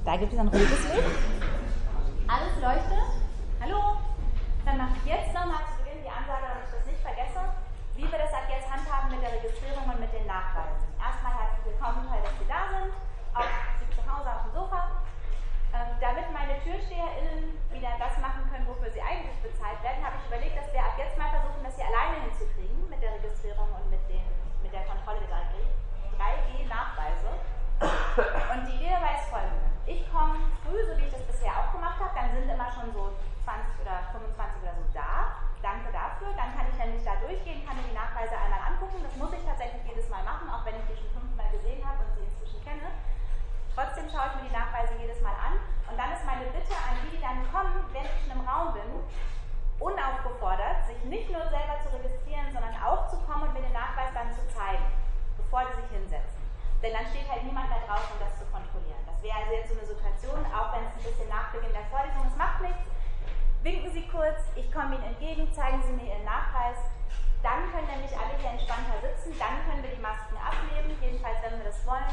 Da gibt es ein rotes Licht. Alles leuchtet. Hallo. Dann mache ich jetzt nochmal zu Beginn die Ansage, damit ich das nicht vergesse, wie wir das ab jetzt handhaben mit der Registrierung und mit den Nachweisen. Erstmal herzlich willkommen, toll, dass Sie da sind. Auch Sie zu Hause auf dem Sofa. Damit meine TürsteherInnen wieder das machen können, wofür sie eigentlich bezahlt werden, habe ich überlegt, dass wir ab jetzt mal versuchen, das hier alleine hinzukriegen mit der Registrierung und mit der Kontrolle der 3G-Nachweise. Und die Idee dabei ist folgende. Ich komme früh, so wie ich das bisher auch gemacht habe, dann sind immer schon so 20 oder 25 oder so da. Danke dafür. Dann kann ich nämlich da durchgehen, kann mir die Nachweise einmal angucken. Das muss ich tatsächlich jedes Mal machen, auch wenn ich die schon 5-mal gesehen habe und sie inzwischen kenne. Trotzdem schaue ich mir die Nachweise jedes Mal an. Und dann ist meine Bitte an die, die dann kommen, wenn ich schon im Raum bin, unaufgefordert, sich nicht nur selber zu registrieren, sondern auch zu kommen und mir den Nachweis dann zu zeigen, bevor sie sich hinsetzen. Denn dann steht halt niemand mehr draußen, um das zu kontrollieren. Das wäre also jetzt so eine Situation, auch wenn es ein bisschen nach Beginn der Vorlesung ist, macht nichts. Winken Sie kurz, ich komme Ihnen entgegen, zeigen Sie mir Ihren Nachweis. Dann können nämlich alle hier entspannter sitzen, dann können wir die Masken abnehmen, jedenfalls wenn wir das wollen.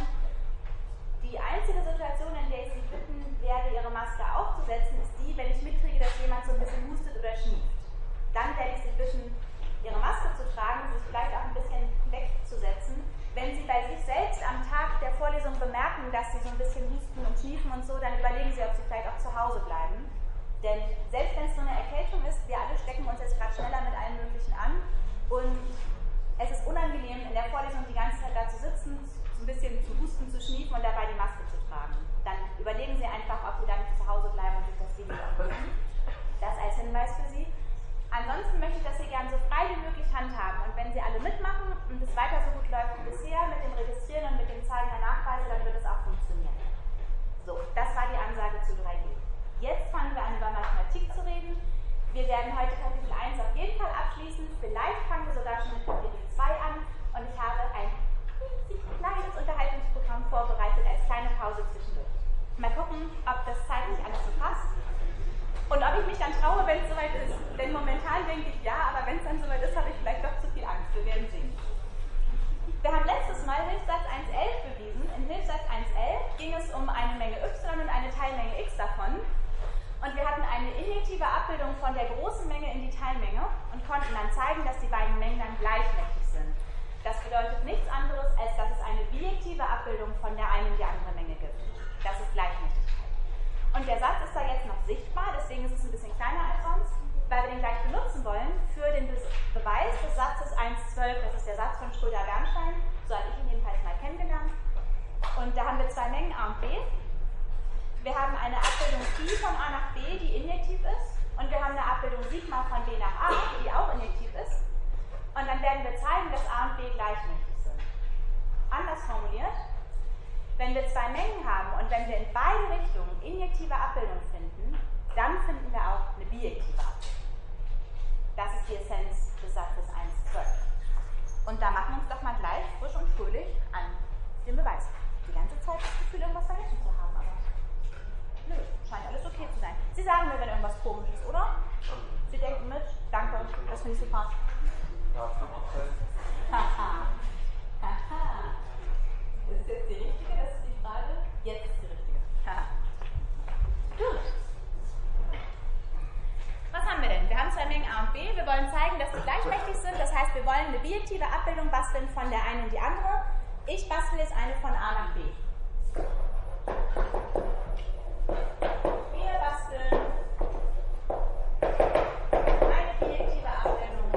Die einzige Situation, in der ich Sie bitten werde, Ihre Maske aufzusetzen, ist die, wenn ich mitkriege, dass jemand so ein bisschen hustet oder schnieft. Dann werde ich Sie bitten, Ihre Maske zu tragen, sich vielleicht auch ein bisschen wegzusetzen. Wenn Sie bei sich selbst am Tag der Vorlesung bemerken, dass Sie so ein bisschen husten und schniefen und so, dann überlegen Sie, ob Sie vielleicht auch zu Hause bleiben. Denn selbst wenn es so eine Erkältung ist, wir alle stecken uns jetzt gerade schneller mit allem Möglichen an. Und es ist unangenehm, in der Vorlesung die ganze Zeit da zu sitzen, so ein bisschen zu husten, zu schniefen und dabei die Maske zu tragen. Dann überlegen Sie einfach, ob Sie dann zu Hause bleiben und sich das Video angucken. Das als Hinweis für Sie. Ansonsten möchte ich das hier gerne so frei wie möglich handhaben. Und wenn Sie alle mitmachen und es weiter so gut läuft wie bisher mit dem Registrieren und mit dem Zeigen der Nachweise, dann wird es auch funktionieren. So, das war die Ansage zu 3G. Jetzt fangen wir an, über Mathematik zu reden. Wir werden heute Kapitel 1 auf jeden Fall abschließen. Vielleicht fangen wir sogar schon mit Kapitel 2 an. Und ich habe ein kleines Unterhaltungsprogramm vorbereitet als kleine Pause zwischendurch. Mal gucken, ob das zeitlich alles so passt. Und ob ich mich dann traue, wenn es soweit ist. Denn momentan denke ich ja, aber wenn es dann soweit ist, habe ich vielleicht doch zu viel Angst. Wir werden sehen. Wir haben letztes Mal Hilfssatz 1.11 bewiesen. In Hilfssatz 1.11 ging es um eine Menge y und eine Teilmenge x davon. Und wir hatten eine injektive Abbildung von der großen Menge in die Teilmenge und konnten dann zeigen, dass die beiden Mengen dann gleichmächtig sind. Das bedeutet nichts anderes, als dass es eine bijektive Abbildung von der einen in die andere Menge gibt. Das ist Gleichmächtigkeit. Und der Satz ist da jetzt noch sichtbar, deswegen ist es ein bisschen kleiner als sonst, weil wir den gleich benutzen wollen für den Beweis des Satzes 1.12. Das ist der Satz von Schröder-Bernstein, so habe ich ihn jedenfalls mal kennengelernt. Und da haben wir zwei Mengen A und B. Wir haben eine Abbildung Phi von A nach B, die injektiv ist. Und wir haben eine Abbildung Sigma von B nach A, die auch injektiv ist. Und dann werden wir zeigen, dass A und B gleichmächtig sind. Anders formuliert, wenn wir zwei Mengen haben und wenn wir in beide Richtungen injektive Abbildungen finden, dann finden wir auch eine bijektive Abbildung. Das ist die Essenz des Satzes 1.12. Und da machen wir uns doch mal gleich frisch und fröhlich an den Beweis. Die ganze Zeit das Gefühl, irgendwas vergessen zu haben, aber nö, scheint alles okay zu sein. Sie sagen mir, wenn irgendwas komisch ist, oder? Sie denken mit? Danke, das finde ich super. Haha. Haha. Ist das jetzt die richtige? Das ist die Frage. Jetzt ist die richtige. Haha. Gut. Was haben wir denn? Wir haben zwei Mengen A und B. Wir wollen zeigen, dass sie gleichmächtig sind. Das heißt, wir wollen eine bijektive Abbildung basteln von der einen in die andere. Ich bastle jetzt eine von A nach B. Wir basteln eine bijektive Abbildung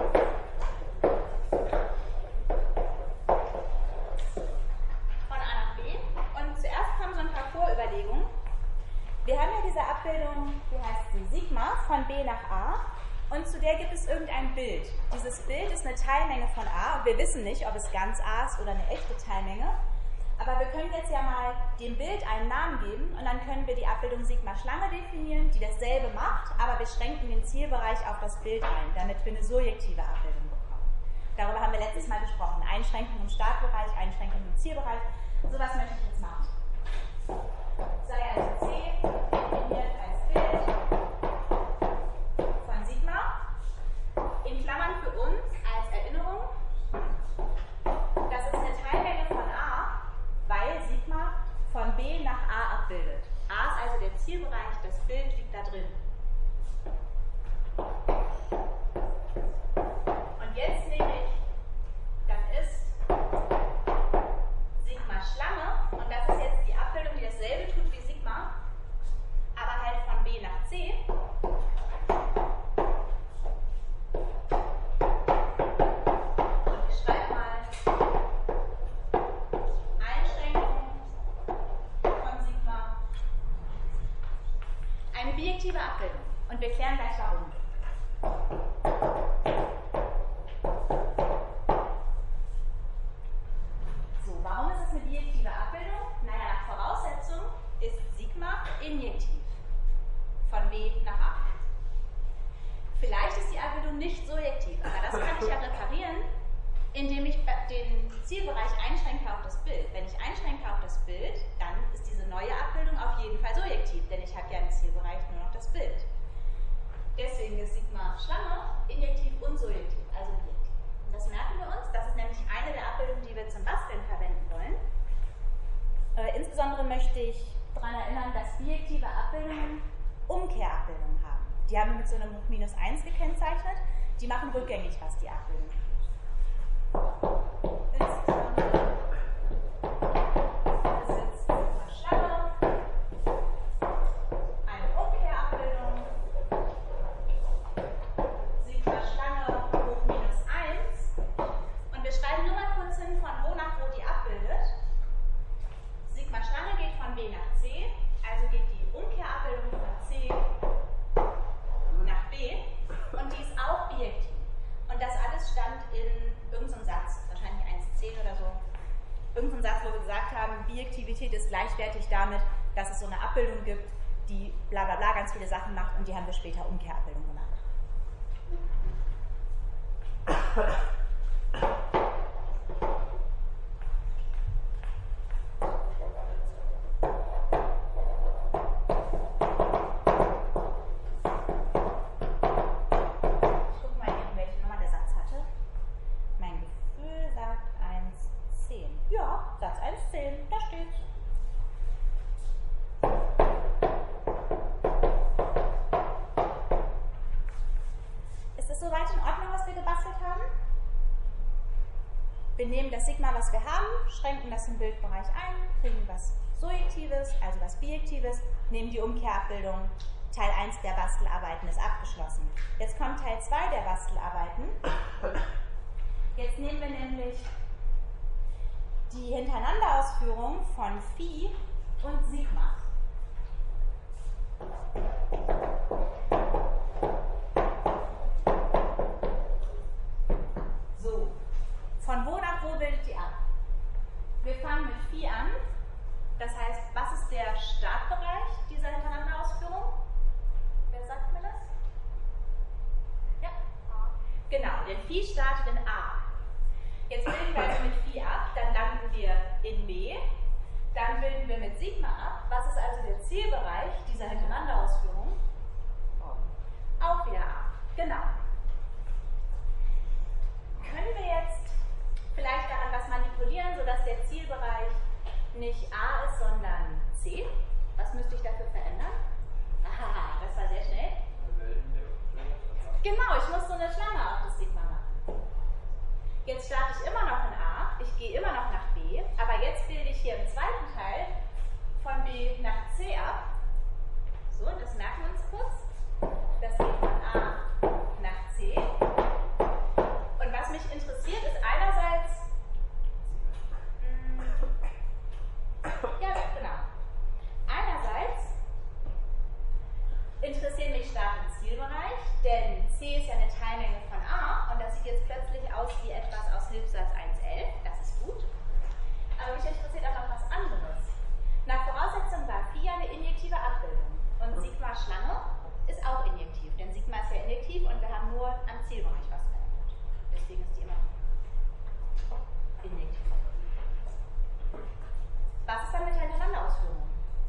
von A nach B. Und zuerst kommen so ein paar Vorüberlegungen. Wir haben ja diese Abbildung, wie heißt sie, Sigma von B nach A. Und zu der gibt es irgendein Bild. Dieses Bild ist eine Teilmenge von A. Und wir wissen nicht, ob es ganz A ist oder eine echte Teilmenge. Aber wir können jetzt ja mal dem Bild einen Namen geben und dann können wir die Abbildung Sigma Schlange definieren, die dasselbe macht, aber wir schränken den Zielbereich auf das Bild ein, damit wir eine surjektive Abbildung bekommen. Darüber haben wir letztes Mal gesprochen. Einschränkung im Startbereich, Einschränkung im Zielbereich. Sowas möchte ich jetzt machen. Sei also C definiert als Bild von Sigma. In Klammern für uns als Erinnerung. Das ist eine Teilmenge von A, weil Sigma von B nach A abbildet. A ist Zielbereich, das Bild liegt da drin. Und jetzt nehme ich, dann ist Sigma Schlange, und das ist jetzt die Abbildung, die dasselbe tut wie Sigma, aber halt von B nach C. Und ich schreibe mal Einschränkung von Sigma. Eine bijektive Abbildung. Und wir klären gleich warum. So, warum ist es eine bijektive Abbildung? Naja, nach Voraussetzung ist Sigma injektiv von B nach A. Vielleicht ist die Abbildung nicht surjektiv, aber das kann ich ja reparieren, indem ich den Zielbereich einschränke auf das Bild. Wenn ich einschränke auf das Bild, dann ist diese neue Abbildung auf jeden Fall surjektiv, denn ich habe ja im Zielbereich nur noch das Bild. Deswegen ist Sigma Schlange injektiv und surjektiv, also bijektiv. Und das merken wir uns, das ist nämlich eine der Abbildungen, die wir zum Basteln verwenden wollen. Insbesondere möchte ich daran erinnern, dass bijektive Abbildungen Umkehrabbildungen haben. Die haben wir mit so einem Hoch-1 gekennzeichnet. Die machen rückgängig, was die Abbildung tut. Insbesondere ist jetzt Sigma Schlange eine Umkehrabbildung. Sigma Schlange Hoch-1. Und wir schreiben nur mal kurz hin, von wo nach wo die abbildet. Sigma Schlange geht von B nach C, also geht die Umkehrabbildung von C nach B, und die ist auch bijektiv. Und das alles stand in irgendeinem Satz, wahrscheinlich 1,10 oder so. Irgendein Satz, wo wir gesagt haben, Bijektivität ist gleichwertig damit, dass es so eine Abbildung gibt, die bla bla bla ganz viele Sachen macht, und die haben wir später Umkehrabbildung genannt. Wir nehmen das Sigma, was wir haben, schränken das im Bildbereich ein, kriegen was Surjektives, also was Bijektives, nehmen die Umkehrabbildung. Teil 1 der Bastelarbeiten ist abgeschlossen. Jetzt kommt Teil 2 der Bastelarbeiten. Jetzt nehmen wir nämlich die Hintereinanderausführung von Phi und Sigma. So. Von wo nach wo bildet die ab? Wir fangen mit Phi an. Das heißt, was ist der Startbereich dieser Hintereinanderausführung? Wer sagt mir das? Ja? A. Genau, denn Phi startet in A. Jetzt bilden wir also mit Phi ab, dann landen wir in B. Dann bilden wir mit Sigma ab. Was ist also der Zielbereich dieser Hintereinanderausführung? Auch wieder A. Genau. Können wir jetzt vielleicht daran was manipulieren, sodass der Zielbereich nicht A ist, sondern C? Was müsste ich dafür verändern? Aha, das war sehr schnell. Genau, ich muss so eine Schlange auf das Sigma machen. Jetzt starte ich immer noch in A, ich gehe immer noch nach B, aber jetzt bilde ich hier im zweiten Teil von B nach C ab. So, das merken wir uns kurz. Das geht von A nach C. Und was mich interessiert, ist einerseits, ja, genau. Einerseits interessiert mich Start- und Zielbereich, denn C ist ja eine Teilmenge von A, und das sieht jetzt plötzlich aus wie etwas aus Hilfssatz 1.11, das ist gut. Aber mich interessiert auch noch was anderes. Nach Voraussetzung war Phi eine injektive Abbildung, und Sigma Schlange ist auch injektiv, denn Sigma ist ja injektiv und wir haben nur am Zielbereich was verändert. Deswegen ist die immer injektiv. Was ist dann mit der Hintereinanderausführung?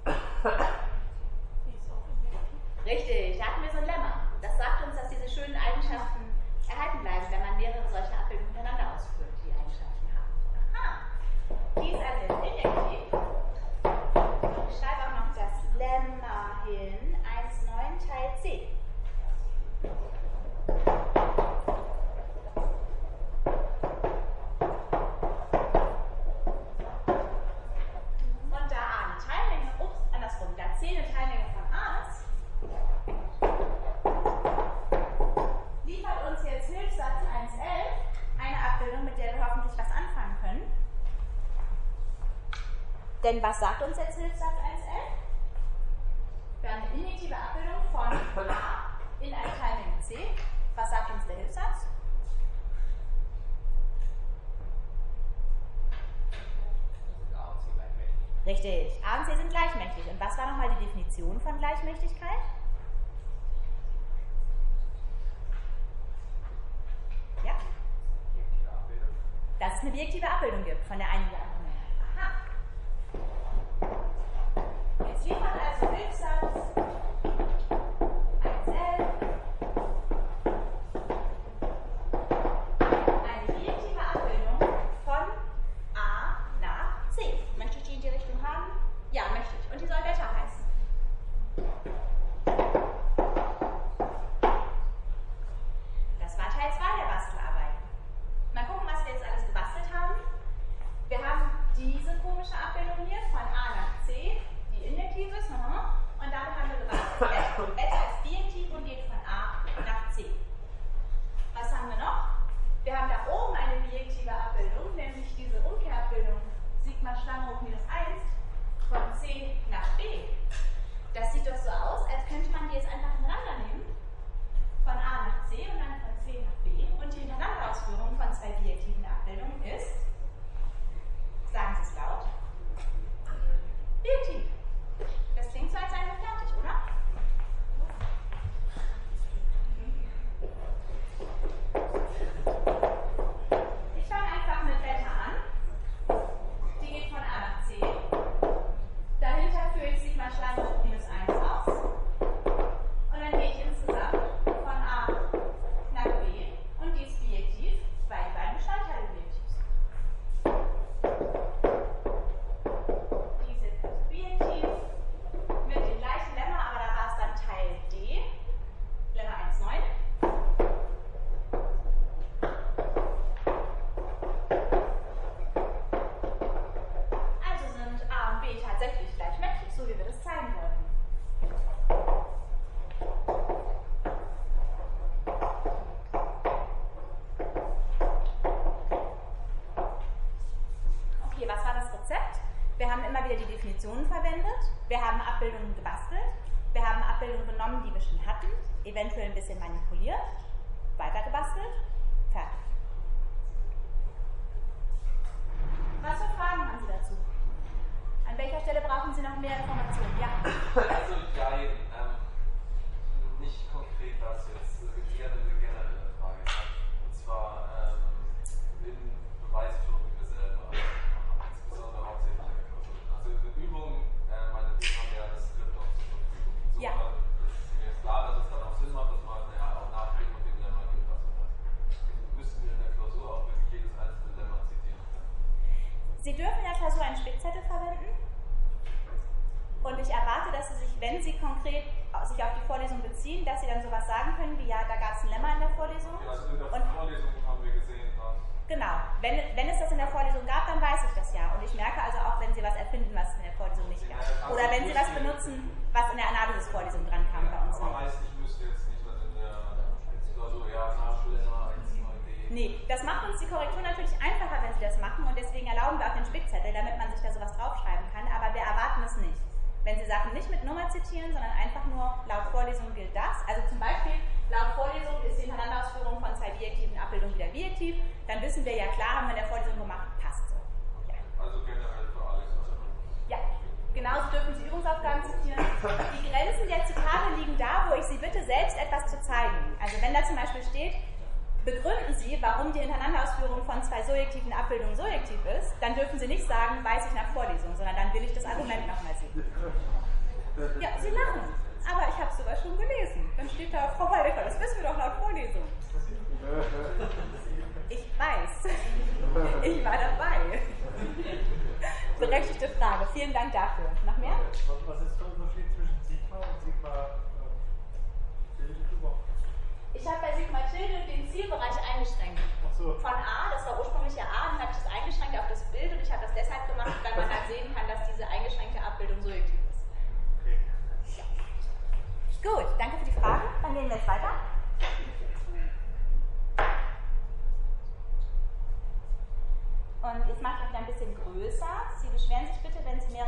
Richtig, da hatten wir so ein Lemma. Das sagt uns, dass diese schönen Eigenschaften erhalten bleiben, wenn man mehrere solcher Abbildungen hintereinander ausführt, die Eigenschaften haben. Aha, die ist also jetzt injektiv. Ich schreibe auch noch das Lemma her. Denn was sagt uns jetzt Hilfssatz 1.11? Wir haben eine injektive Abbildung von A in eine Teilmenge C. Was sagt uns der Hilfssatz? A und C gleichmächtig. Richtig, A und C sind gleichmächtig. Und was war nochmal die Definition von Gleichmächtigkeit? Ja? Bijektive Abbildung. Dass es eine bijektive Abbildung gibt von der einen oder anderen Menge. Aha. Jetzt liefert also Hilfssatz 1.11 eine bijektive Abbildung von A nach C. Möchte ich die in die Richtung haben? Ja, möchte ich. Und die soll Beta heißen. Das war Teil 2 der Bastelarbeiten. Mal gucken, was wir jetzt alles gebastelt haben. Wir haben diese komische Abbildung hier von A nach C, die injektiv ist. Und damit haben wir gebastelt. Beta ist bijektiv und geht von A nach C. Was haben wir noch? Wir haben da oben eine bijektive Abbildung, nämlich diese Umkehrabbildung Sigma Schlange hoch minus 1 von C nach B. Das sieht doch so aus, als könnte man die jetzt einfach ineinander nehmen. Von A nach C und dann von C nach B. Und die Hintereinanderausführung von zwei bijektiven Abbildungen ist, sagen Sie es laut, bijektiv. Das klingt so, als seien wir fertig, oder? Ich fange einfach mit Beta an. Die geht von A nach C. Dahinter führe ich Sigma Schlange hoch minus 1 aus. Und dann gehe ich insgesamt von A nach B. Und die ist bijektiv, weil die beiden Bestandteile bijektiv sind. Die ist jetzt also bijektiv mit dem gleichen Lemma, aber da war es dann Teil D. Lemma 1,9. Also sind A und B tatsächlich gleichmächtig, so wie wir das zeigen wollten. Okay, was war das Rezept? Wir haben immer wieder die Definitionen verwendet, wir haben Abbildungen gebastelt, wir haben Abbildungen genommen, die wir schon hatten, eventuell ein bisschen manipuliert, weiter gebastelt, fertig. Was für Fragen haben Sie dazu? An welcher Stelle brauchen Sie noch mehr Informationen? Ja? Also ja, nicht konkret was jetzt, eher eine generelle Frage. Und zwar in Beweisführung selber, insbesondere hauptsächlich. Also in Übungen, meine Dinge haben ja das Skript auch zur Verfügung. Insofern Ja. ist mir jetzt klar, dass es dann auch Sinn macht, dass man auch nachdenkt und dem Lemma gibt, was man hat. Müssten wir in der Klausur auch wirklich jedes einzelne Lemma zitieren können. Sie dürfen in der Klausur einen Spickzettel verwenden. Und ich erwarte, dass Sie sich, wenn Sie konkret sich auf die Vorlesung beziehen, dass Sie dann sowas sagen können, wie ja, da gab es ein Lemma in der Vorlesung. Ja, also in der Vorlesung haben wir gesehen, dass Genau, wenn es das in der Vorlesung gab, dann weiß ich das ja. Und ich merke also auch, wenn Sie was erfinden, was es in der Vorlesung nicht gab. Oder wenn Sie was benutzen, was in der Analysis-Vorlesung dran kam bei uns. Aber heißt, ich müsste jetzt nicht was in der Klausur, ja, Nachschlusslemma 1, 2D. Nee, das macht uns die Korrektur natürlich einfacher, wenn Sie das machen. Und deswegen erlauben wir auch den Spickzettel, damit man sich da sowas draufschreiben kann. Aber wir erwarten es nicht. Wenn Sie Sachen nicht mit Nummer zitieren, sondern einfach nur laut Vorlesung gilt das. Also zum Beispiel, laut Vorlesung ist die Hintereinanderausführung von zwei bijektiven Abbildungen wieder bijektiv. Dann wissen wir ja klar, haben wir in der Vorlesung gemacht, passt so. Ja. Also generell für alles. Ja, genauso dürfen Sie Übungsaufgaben zitieren. Die Grenzen der Zitate liegen da, wo ich Sie bitte, selbst etwas zu zeigen. Also wenn da zum Beispiel steht, begründen Sie, warum die Hintereinanderausführung von zwei surjektiven Abbildungen surjektiv ist, dann dürfen Sie nicht sagen, weiß ich nach Vorlesung, sondern dann will ich das Argument nochmal sehen. Ja, Sie lachen. Aber ich habe es sogar schon gelesen. Dann steht da, Frau Waldecker, das wissen wir doch laut Vorlesung. Ich weiß. Ich war dabei. Berechtigte Frage. Vielen Dank dafür. Noch mehr? Was ist der Unterschied zwischen Sigma und Sigma Tilde überhaupt? Ich habe bei Sigma Tilde den Zielbereich eingeschränkt. Ach so. Von A, das war ursprünglich ja A, dann habe ich das eingeschränkt auf das Bild und ich habe das deshalb gemacht, weil man halt sehen kann, dass diese eingeschränkte Abbildung surjektiv ist. Okay. Gut, danke für die Frage. Dann gehen wir jetzt weiter. Und jetzt mache ich auch wieder ein bisschen größer. Sie beschweren sich bitte, wenn Sie mehr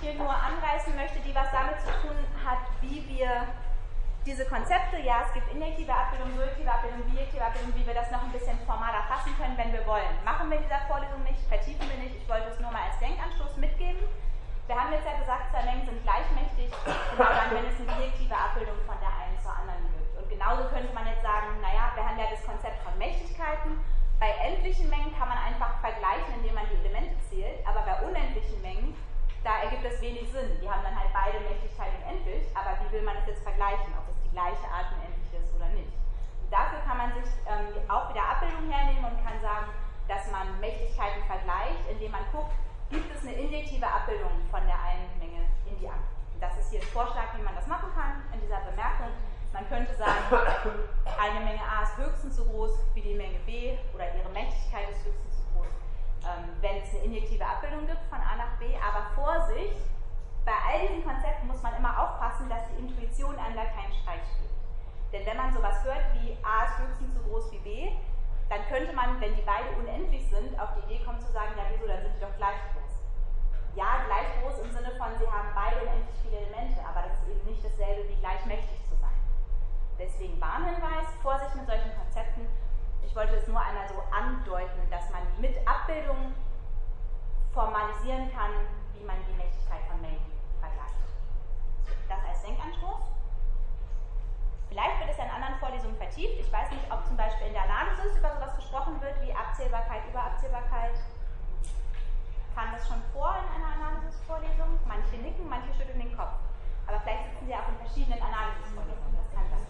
hier nur anreißen möchte, die was damit zu tun hat, wie wir diese Konzepte, ja, es gibt injektive Abbildung, surjektive Abbildung, bijektive Abbildung, wie wir das noch ein bisschen formaler fassen können, wenn wir wollen. Machen wir in dieser Vorlesung nicht, vertiefen wir nicht, ich wollte es nur mal als Denkanstoß mitgeben. Wir haben jetzt ja gesagt, zwei Mengen sind gleichmächtig, genau dann, wenn es eine bijektive Abbildung von der einen zur anderen gibt. Und genauso könnte man jetzt sagen, naja, wir haben ja das Konzept von Mächtigkeiten. Bei endlichen Mengen kann man einfach vergleichen, indem man die Elemente zählt, aber bei unendlichen Mengen, da ergibt es wenig Sinn. Die haben dann halt beide Mächtigkeit und endlich, aber wie will man das jetzt vergleichen, ob es die gleiche Art unendlich ist oder nicht? Und dafür kann man sich auch wieder Abbildung hernehmen und kann sagen, dass man Mächtigkeiten vergleicht, indem man guckt, gibt es eine injektive Abbildung von der einen Menge in die andere. Und das ist hier ein Vorschlag, wie man das machen kann in dieser Bemerkung. Man könnte sagen, eine Menge A ist höchstens so groß wie die Menge B oder ihre Mächtigkeit ist höchstens so groß, wenn es eine injektive Abbildung gibt von A nach B. Aber Vorsicht, bei all diesen Konzepten muss man immer aufpassen, dass die Intuition einem da keinen Streich spielt. Denn wenn man sowas hört wie A ist höchstens so groß wie B, dann könnte man, wenn die beide unendlich sind, auf die Idee kommen zu sagen, ja wieso, dann sind die doch gleich groß. Ja, gleich groß im Sinne von, sie haben beide unendlich viele Elemente, aber das ist eben nicht dasselbe wie gleichmächtig zu sein. Deswegen Warnhinweis, Vorsicht mit solchen Konzepten. Ich wollte es nur einmal so andeuten, dass man mit Abbildungen formalisieren kann, wie man die Mächtigkeit von Mengen vergleicht. Das als Denkanstoß. Vielleicht wird es ja in anderen Vorlesungen vertieft. Ich weiß nicht, ob zum Beispiel in der Analysis über sowas gesprochen wird, wie Abzählbarkeit, Überabzählbarkeit. Kam das schon vor in einer Analysis-Vorlesung? Manche nicken, manche schütteln den Kopf. Aber vielleicht sitzen sie auch in verschiedenen Analysis-Vorlesungen. Das kann sein.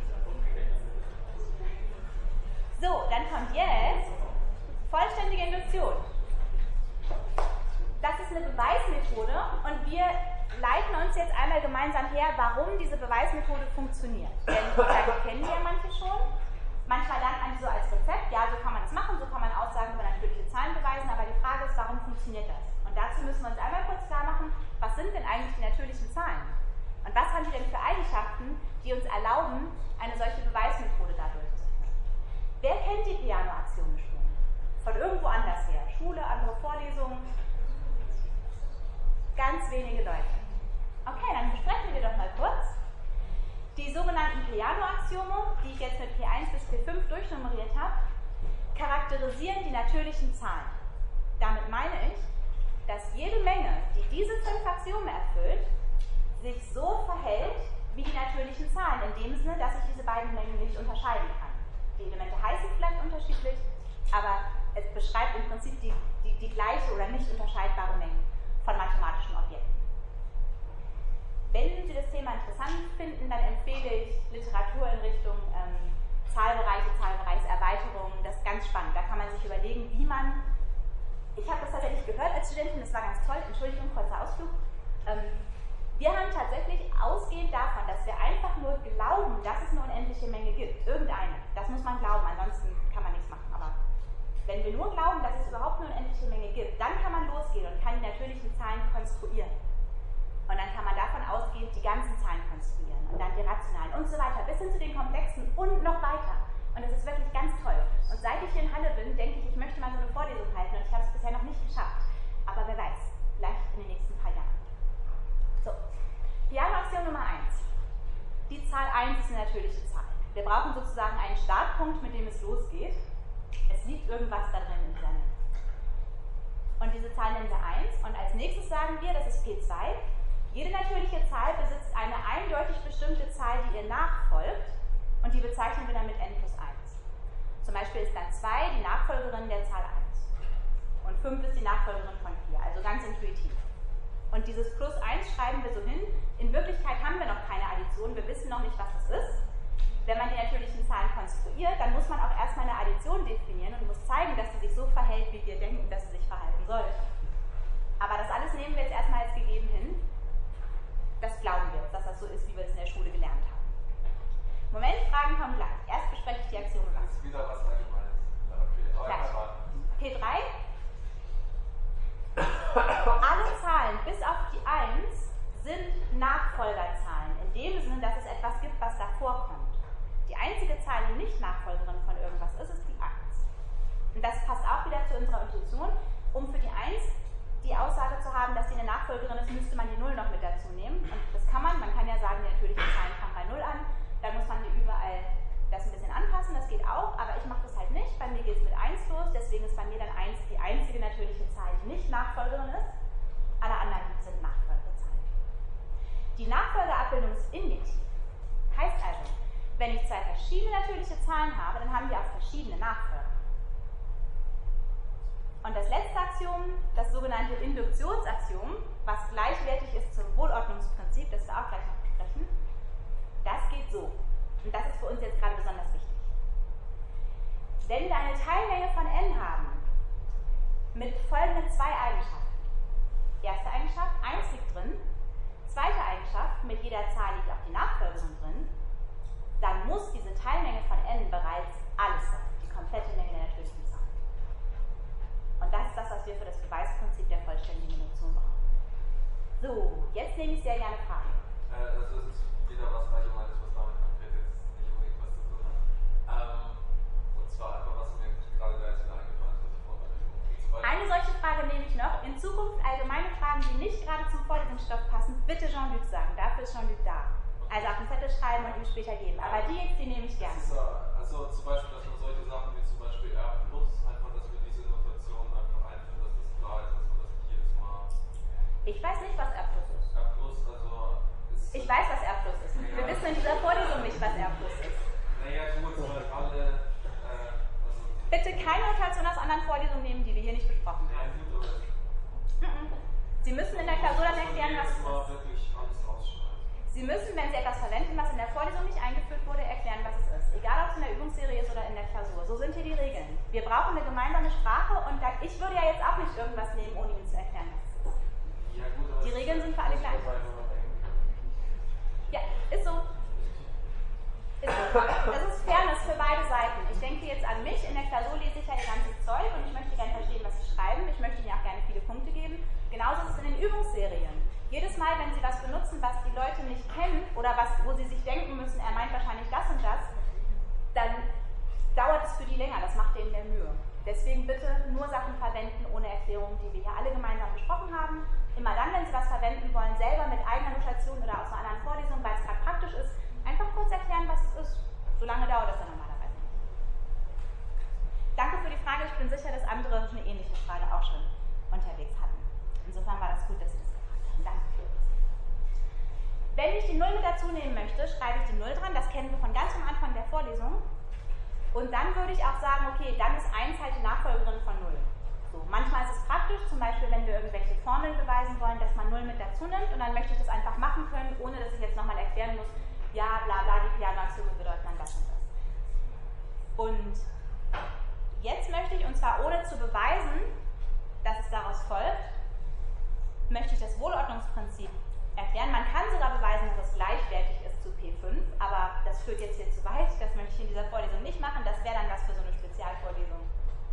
So, dann kommt jetzt vollständige Induktion. Das ist eine Beweismethode und wir leiten uns jetzt einmal gemeinsam her, warum diese Beweismethode funktioniert. Denn vielleicht kennen wir ja manche schon. Manchmal lernt man die so als Rezept, ja, so kann man es machen, so kann man Aussagen über natürliche Zahlen beweisen, aber die Frage ist, warum funktioniert das? Und dazu müssen wir uns einmal kurz klar machen, was sind denn eigentlich die natürlichen Zahlen? Und was haben die denn für Eigenschaften, die uns erlauben, eine solche Beweismethode da durchzuführen? Wer kennt die Peano-Axiome schon? Von irgendwo anders her? Schule, andere Vorlesungen? Ganz wenige Leute. Okay, dann besprechen wir doch mal kurz. Die sogenannten Peano-Axiome, die ich jetzt mit P1 bis P5 durchnummeriert habe, charakterisieren die natürlichen Zahlen. Damit meine ich, dass jede Menge, die diese 5 Axiome erfüllt, sich so verhält wie die natürlichen Zahlen, in dem Sinne, dass ich diese beiden Mengen nicht unterscheiden kann. Die Elemente heißen vielleicht unterschiedlich, aber es beschreibt im Prinzip die gleiche oder nicht unterscheidbare Menge von mathematischen Objekten. Wenn Sie das Thema interessant finden, dann empfehle ich Literatur in Richtung Zahlbereiche, Zahlbereichserweiterungen. Das ist ganz spannend. Da kann man sich überlegen, wie man, ich habe das tatsächlich gehört als Studentin, das war ganz toll, Entschuldigung, kurzer Ausflug. Wir haben tatsächlich ausgehend davon, dass wir einfach nur glauben, dass es eine unendliche Menge gibt, irgendeine, das muss man glauben, ansonsten kann man nichts machen, aber wenn wir nur glauben, dass es überhaupt eine unendliche Menge gibt, dann kann man losgehen und kann die natürlichen Zahlen konstruieren. Und dann kann man davon ausgehend die ganzen Zahlen konstruieren und dann die rationalen und so weiter, bis hin zu den komplexen und noch weiter. Und das ist wirklich ganz toll. Und seit ich hier in Halle bin, denke ich, ich möchte mal so eine Vorlesung halten und ich habe es bisher noch nicht geschafft. Aber wer weiß, vielleicht in den nächsten paar Jahren. So, Peano-Axiom Nummer 1. Die Zahl 1 ist eine natürliche Zahl. Wir brauchen sozusagen einen Startpunkt, mit dem es losgeht. Es liegt irgendwas da drin in dieser Menge. Und diese Zahl nennen wir 1. Und als nächstes sagen wir, das ist P2. Jede natürliche Zahl besitzt eine eindeutig bestimmte Zahl, die ihr nachfolgt, und die bezeichnen wir dann mit n plus 1. Zum Beispiel ist dann 2 die Nachfolgerin der Zahl 1 und 5 ist die Nachfolgerin von 4, also ganz intuitiv. Und dieses plus 1 schreiben wir so hin. In Wirklichkeit haben wir noch keine Addition, wir wissen noch nicht, was das ist. Wenn man die natürlichen Zahlen konstruiert, dann muss man auch erstmal eine Addition definieren und muss zeigen, dass sie sich so verhält, wie wir denken, dass sie sich verhalten sollte. Aber das alles nehmen wir jetzt erstmal als gegeben hin. Das glauben wir jetzt, dass das so ist, wie wir es in der Schule gelernt haben. Moment, Fragen kommen gleich. Erst bespreche ich die Axiome. Das ist wieder was Allgemeines. Okay, P3. Alle Zahlen bis auf die 1 sind Nachfolgerzahlen, in dem Sinne, dass es etwas gibt, was davor kommt. Die einzige Zahl, die nicht Nachfolgerin von irgendwas ist die 1. Und das passt auch wieder zu unserer Intuition, um für die 1 die Aussage zu haben, dass sie eine eine Nachfolgerin ist, müsste man die 0 noch mit dazu nehmen. Und das kann man ja sagen, die natürlichen Zahlen fangen bei 0 an, dann muss man hier überall das ein bisschen anpassen, das geht auch, aber ich mache das halt nicht. Bei mir geht es mit 1 los, deswegen ist bei mir dann 1 die einzige natürliche Zahl, die nicht Nachfolgerin ist. Alle anderen sind Nachfolgezahlen. Die Nachfolgeabbildung ist induktiv. Heißt also, wenn ich 2 verschiedene natürliche Zahlen habe, dann haben wir auch verschiedene Nachfolger. Und das letzte Axiom, das sogenannte Induktionsaxiom, was gleichwertig ist zum Wohlordnungsprinzip, das wir auch gleich noch besprechen, das geht so. Und das ist für uns jetzt gerade besonders wichtig. Wenn wir eine Teilmenge von n haben, mit folgenden 2 Eigenschaften. Erste Eigenschaft, 1 liegt drin. Zweite Eigenschaft, mit jeder Zahl liegt auch die Nachfolgerin drin. Dann muss diese Teilmenge von n bereits alles sein, die komplette Menge der natürlichen Zahlen. Und das ist das, was wir für das Beweisprinzip der vollständigen Induktion brauchen. So, jetzt nehme ich sehr gerne Fragen. Das ist wieder was Allgemeines, was damit konkret jetzt nicht unbedingt was zu tun hat. Und zwar einfach, was mir gerade da jetzt wieder eingefallen ist, was ich vorbereitet habe. Eine solche Frage nehme ich noch. In Zukunft allgemeine Fragen, die nicht gerade zum Vorlesungsstoff passen, bitte Jean-Luc sagen. Dafür ist Jean-Luc da. Also auf den Zettel schreiben und ihm später geben. Aber die jetzt, die nehme ich gerne. Also zum Beispiel, dass man solche Sachen wie zum Beispiel R+, einfach, dass wir diese Notation einfach einführen, dass das klar ist, dass man das nicht jedes Mal... Ich weiß nicht, was R+ ist. R+, also... Ist Ich weiß, was R+ ist. Wir wissen in dieser Vorlesung nicht, was R+ ist. Naja, gut, weil alle... Bitte keine Notation aus anderen Vorlesungen nehmen, die wir hier nicht besprochen Ja, haben. gut, aber... Sie müssen in der Klausur dann erklären, was es mal ist. wirklich alles ausschreiben. Sie müssen, wenn Sie etwas verwenden, was in der Vorlesung nicht eingeführt wurde, erklären, was es ist. Egal, ob es in der Übungsserie ist oder in der Klausur. So sind hier die Regeln. Wir brauchen eine gemeinsame Sprache und ich würde ja jetzt auch nicht irgendwas nehmen, ohne Ihnen zu erklären, was es ist. Ja, gut, aber Die Regeln sind für alle gleich. Ja, ist so. Ist so. Das ist Fairness für beide Seiten. Ich denke jetzt an mich. In der Klausur lese ich ja Ihr ganzes Zeug und ich möchte gerne verstehen, was Sie schreiben. Ich möchte Ihnen auch gerne viele Punkte geben. Genauso ist es in den Übungsserien. Jedes Mal, wenn Sie was benutzen, was die Leute nicht kennen oder wo Sie sich denken müssen, er meint wahrscheinlich das und das, dann dauert es für die länger. Das macht denen mehr Mühe. Deswegen bitte nur Sachen verwenden ohne Erklärung, die wir hier alle gemeinsam besprochen haben. Immer dann, wenn Sie was verwenden wollen, selber mit eigener Notation oder aus einer anderen Vorlesung, weil es gerade praktisch ist, einfach kurz erklären, was es ist. So lange dauert das dann normalerweise nicht. Danke für die Frage. Ich bin sicher, dass andere eine ähnliche Frage auch schon unterwegs hatten. Insofern war das gut, dass Sie das gefragt haben. Danke für das. Wenn ich die 0 mit dazu nehmen möchte, schreibe ich die 0 dran. Das kennen wir von ganz am Anfang der Vorlesung. Und dann würde ich auch sagen, okay, dann ist 1 halt die Nachfolgerin von 0. So, manchmal ist es praktisch, zum Beispiel, wenn wir irgendwelche Formeln beweisen wollen, dass man 0 mit dazu nimmt und dann möchte ich das einfach machen können, ohne dass ich jetzt nochmal erklären muss, ja, bla bla, die Piano-Axiome bedeuten dann das und das. Und jetzt möchte ich, und zwar ohne zu beweisen, dass es daraus folgt, möchte ich das Wohlordnungsprinzip erklären. Man kann sogar beweisen, dass es gleichwertig ist zu P5, aber das führt jetzt hier zu weit, das möchte ich in dieser Vorlesung nicht machen, das wäre dann was für so eine Spezialvorlesung,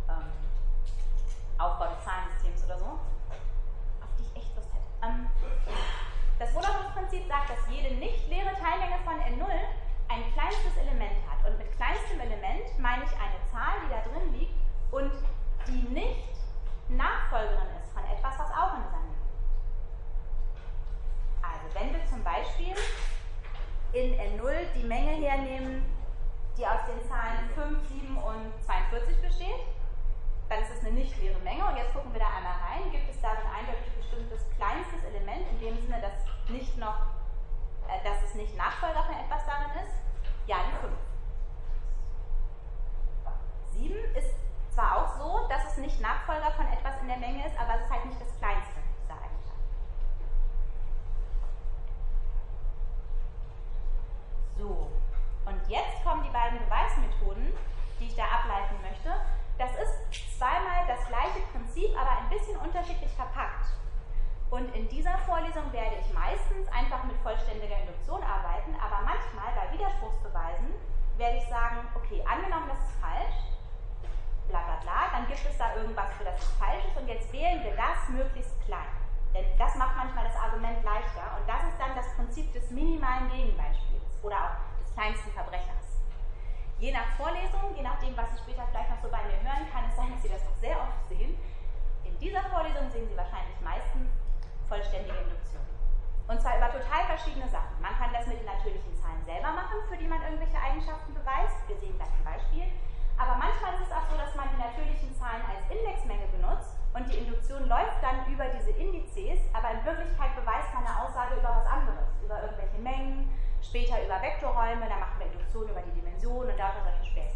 Aufbau des Zahlensystems oder so, auf die ich echt Lust hätte. Das Wohlordnungsprinzip sagt, dass jede nicht leere Teilmenge von N0 ein kleinstes Element hat. Und mit kleinstem Element meine ich eine Zahl, die da drin liegt und die nicht Nachfolgerin ist von etwas, was auch in dieser Menge liegt. Also wenn wir zum Beispiel in N0 die Menge hernehmen, die aus den Zahlen 5, 7 und 42 besteht, dann ist es eine nicht leere Menge. Und jetzt gucken wir da einmal rein. Gibt es da ein eindeutig bestimmtes kleinstes Element, in dem Sinne, dass es nicht Nachfolger von etwas darin ist? Ja, die 5. 7 ist zwar auch so, dass es nicht Nachfolger von etwas in der Menge ist, aber es ist halt nicht das kleinste dieser Eigenschaft. So, und jetzt kommen die beiden Beweismethoden, die ich da ableiten möchte. Das ist zweimal das gleiche Prinzip, aber ein bisschen unterschiedlich verpackt. Und in dieser Vorlesung werde ich meistens einfach mit vollständiger Induktion arbeiten, aber manchmal bei Widerspruchsbeweisen werde ich sagen, okay, angenommen, das ist falsch, bla bla bla, dann gibt es da irgendwas, für das es falsch ist und jetzt wählen wir das möglichst klein. Denn das macht manchmal das Argument leichter und das ist dann das Prinzip des minimalen Gegenbeispiels oder auch des kleinsten Verbrechers. Je nach Vorlesung, je nachdem, was Sie später vielleicht noch so bei mir hören, kann es sein, dass Sie das auch sehr oft sehen. In dieser Vorlesung sehen Sie wahrscheinlich meistens vollständige Induktion. Und zwar über total verschiedene Sachen. Man kann das mit den natürlichen Zahlen selber machen, für die man irgendwelche Eigenschaften beweist. Wir sehen gleich ein Beispiel. Aber manchmal ist es auch so, dass man die natürlichen Zahlen als Indexmenge benutzt und die Induktion läuft dann über diese Indizes, aber in Wirklichkeit beweist man eine Aussage über was anderes, über irgendwelche Mengen, später über Vektorräume, dann machen wir Induktion über die Dimension und lauter solche Späße.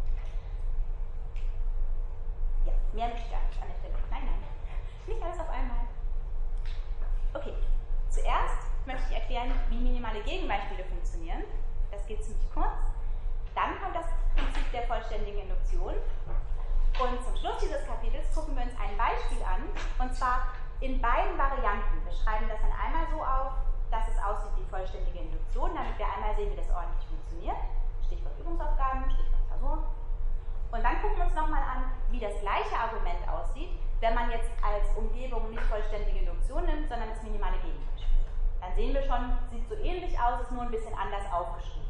Ja, mehr möchte ich gar nicht an der Stelle. Nein, nein, nicht alles auf einmal. Okay, zuerst möchte ich erklären, wie minimale Gegenbeispiele funktionieren. Das geht ziemlich kurz. Dann kommt das Prinzip der vollständigen Induktion. Und zum Schluss dieses Kapitels gucken wir uns ein Beispiel an, und zwar in beiden Varianten. Wir schreiben das dann einmal so auf, dass es aussieht wie vollständige Induktion, damit wir einmal sehen, wie das ordentlich funktioniert. Stichwort Übungsaufgaben, Stichwort Klausur. Und dann gucken wir uns nochmal an, wie das gleiche Argument aussieht, wenn man jetzt als Umgebung nicht vollständige Induktion nimmt, sondern das minimale Gegenbeispiel. Dann sehen wir schon, sieht so ähnlich aus, ist nur ein bisschen anders aufgeschrieben.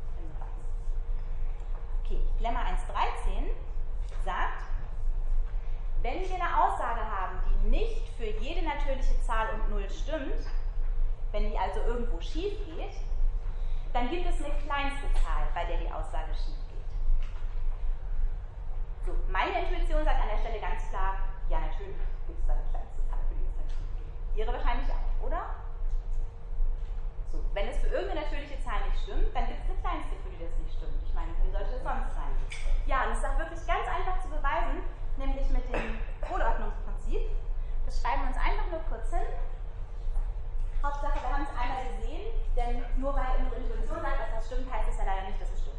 Okay, Lemma 1.13 sagt, wenn wir eine Aussage haben, die nicht für jede natürliche Zahl und Null stimmt, wenn die also irgendwo schief geht, dann gibt es eine kleinste Zahl, bei der die Aussage schief geht. So, meine Intuition sagt an der Stelle ganz klar, ja natürlich gibt es da eine kleinste Zahl, für die es dann schief geht. Ihre wahrscheinlich auch, oder? So, wenn es für irgendeine natürliche Zahl nicht stimmt, dann gibt es eine kleinste, für die das nicht stimmt. Ich meine, wie sollte es sonst sein? Ja, und es ist auch wirklich ganz einfach zu beweisen, nämlich mit dem Polordnungsprinzip. Das schreiben wir uns einfach nur kurz hin. Hauptsache, wir haben es einmal gesehen, denn nur weil unsere Intuition sagt, dass das stimmt, heißt es ja leider nicht, dass es stimmt.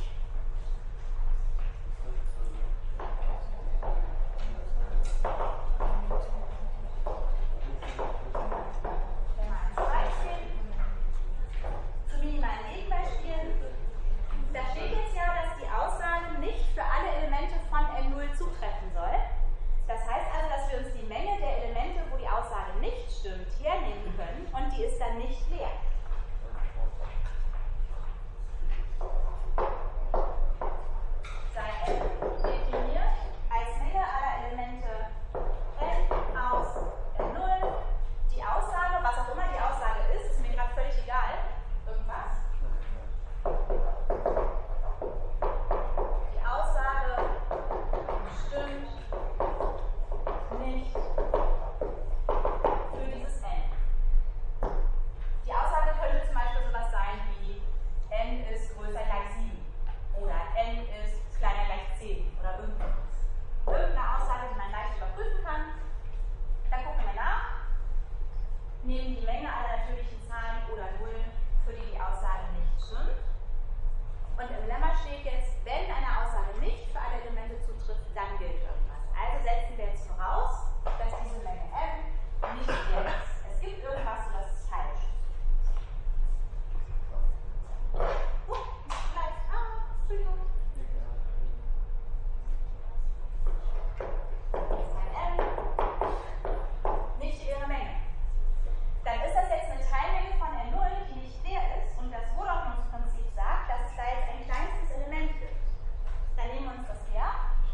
Zu minimalen Gegenbeispielen. Da steht jetzt ja, dass die Aussage nicht für alle Elemente von N0 zutreffen soll. Das heißt also, dass wir uns die Menge der Elemente, wo die Aussage nicht stimmt, hernehmen können und die ist dann nicht leer. Sei n definiert als Menge aller Elemente n aus N0. Die Aussage, was auch immer die Aussage ist mir gerade völlig egal. Irgendwas. Die Aussage stimmt nicht für dieses n. Die Aussage könnte zum Beispiel sowas sein wie n ist größer gleich 7 oder n ist kleiner gleich 10 oder irgendwas. Irgendeine Aussage, die man leicht überprüfen kann. Dann gucken wir nach, nehmen die Menge aller natürlichen Zahlen oder Nullen, für die die Aussage nicht stimmt. Und im Lemma steht jetzt, wenn eine Aussage nicht für alle Elemente zutrifft, dann gilt irgendwas. Also setzen wir jetzt voraus, dass diese Menge m nicht leer ist. Es gibt irgendwas, das ist falsch. Entschuldigung. Das ist ein m, nicht ihre Menge. Dann ist das jetzt eine Teilmenge von N0, die nicht leer ist, und das Wohlordnungsprinzip sagt, dass es da jetzt ein kleinstes Element gibt. Dann nehmen wir uns das her.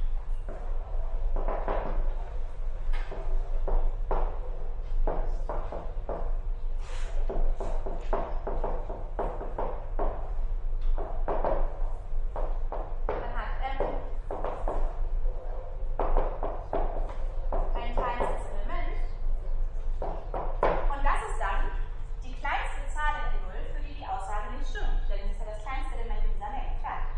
Dann hat M ein kleinstes Element. Und das ist dann die kleinste Zahl in N0, für die die Aussage nicht stimmt. Denn es ist ja das kleinste Element in dieser Menge. Fertig.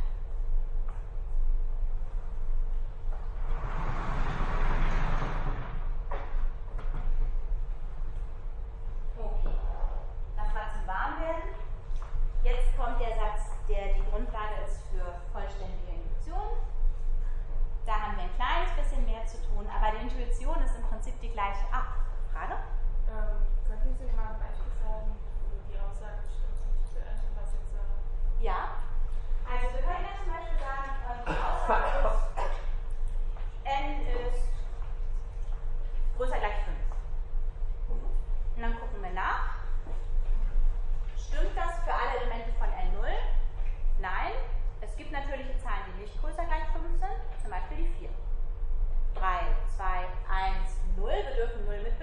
Okay. Das war zum Warmwerden. Jetzt kommt der Satz, der die Grundlage ist für vollständige Induktion. Da haben wir ein kleines bisschen mehr zu tun, aber die Intuition ist im Prinzip die gleiche. Frage? Könnten Sie mal ein Beispiel sagen, wo die Aussage stimmt nicht für n, was jetzt Ja. Also wir können jetzt zum Beispiel sagen, die Aussage ist, n ist größer gleich 5. Und dann gucken wir nach. Stimmt das für alle Elemente von N0? Nein. Es gibt natürliche Zahlen, die nicht größer gleich 5 sind, zum Beispiel die 4. 3, 2, 1, 0. Wir dürfen 0 mit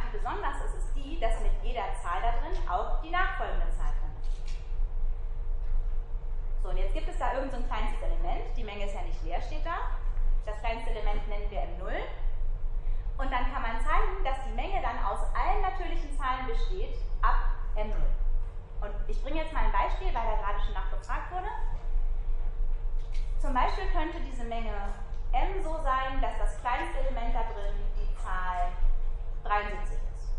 Sache besonders ist, ist die, dass mit jeder Zahl da drin auch die nachfolgende Zahl drin ist. So, und jetzt gibt es da irgend so ein kleinstes Element. Die Menge ist ja nicht leer, steht da. Das kleinste Element nennen wir M0. Und dann kann man zeigen, dass die Menge dann aus allen natürlichen Zahlen besteht, ab M0. Und ich bringe jetzt mal ein Beispiel, weil da gerade schon nachgefragt wurde. Zum Beispiel könnte diese Menge M so sein, dass das kleinste Element da drin die Zahl 73 ist.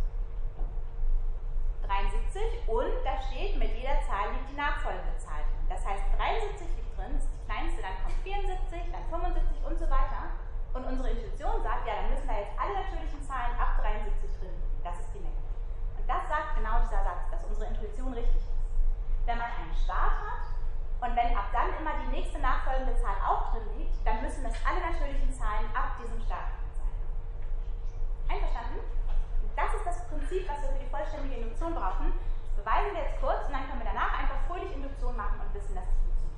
73 und da steht, mit jeder Zahl liegt die nachfolgende Zahl drin. Das heißt, 73 liegt drin, ist die kleinste, dann kommt 74, dann 75 und so weiter. Und unsere Intuition sagt, ja, dann müssen da jetzt alle natürlichen Zahlen ab 73 drin liegen. Das ist die Menge. Und das sagt genau dieser Satz, dass unsere Intuition richtig ist. Wenn man einen Start hat und wenn ab dann immer die nächste nachfolgende Zahl auch drin liegt, dann müssen das alle natürlichen Zahlen ab diesem Start drin sein. Einverstanden? Und das ist das Prinzip, was wir für die vollständige Induktion brauchen. Das beweisen wir jetzt kurz und dann können wir danach einfach fröhlich Induktion machen und wissen, dass es funktioniert.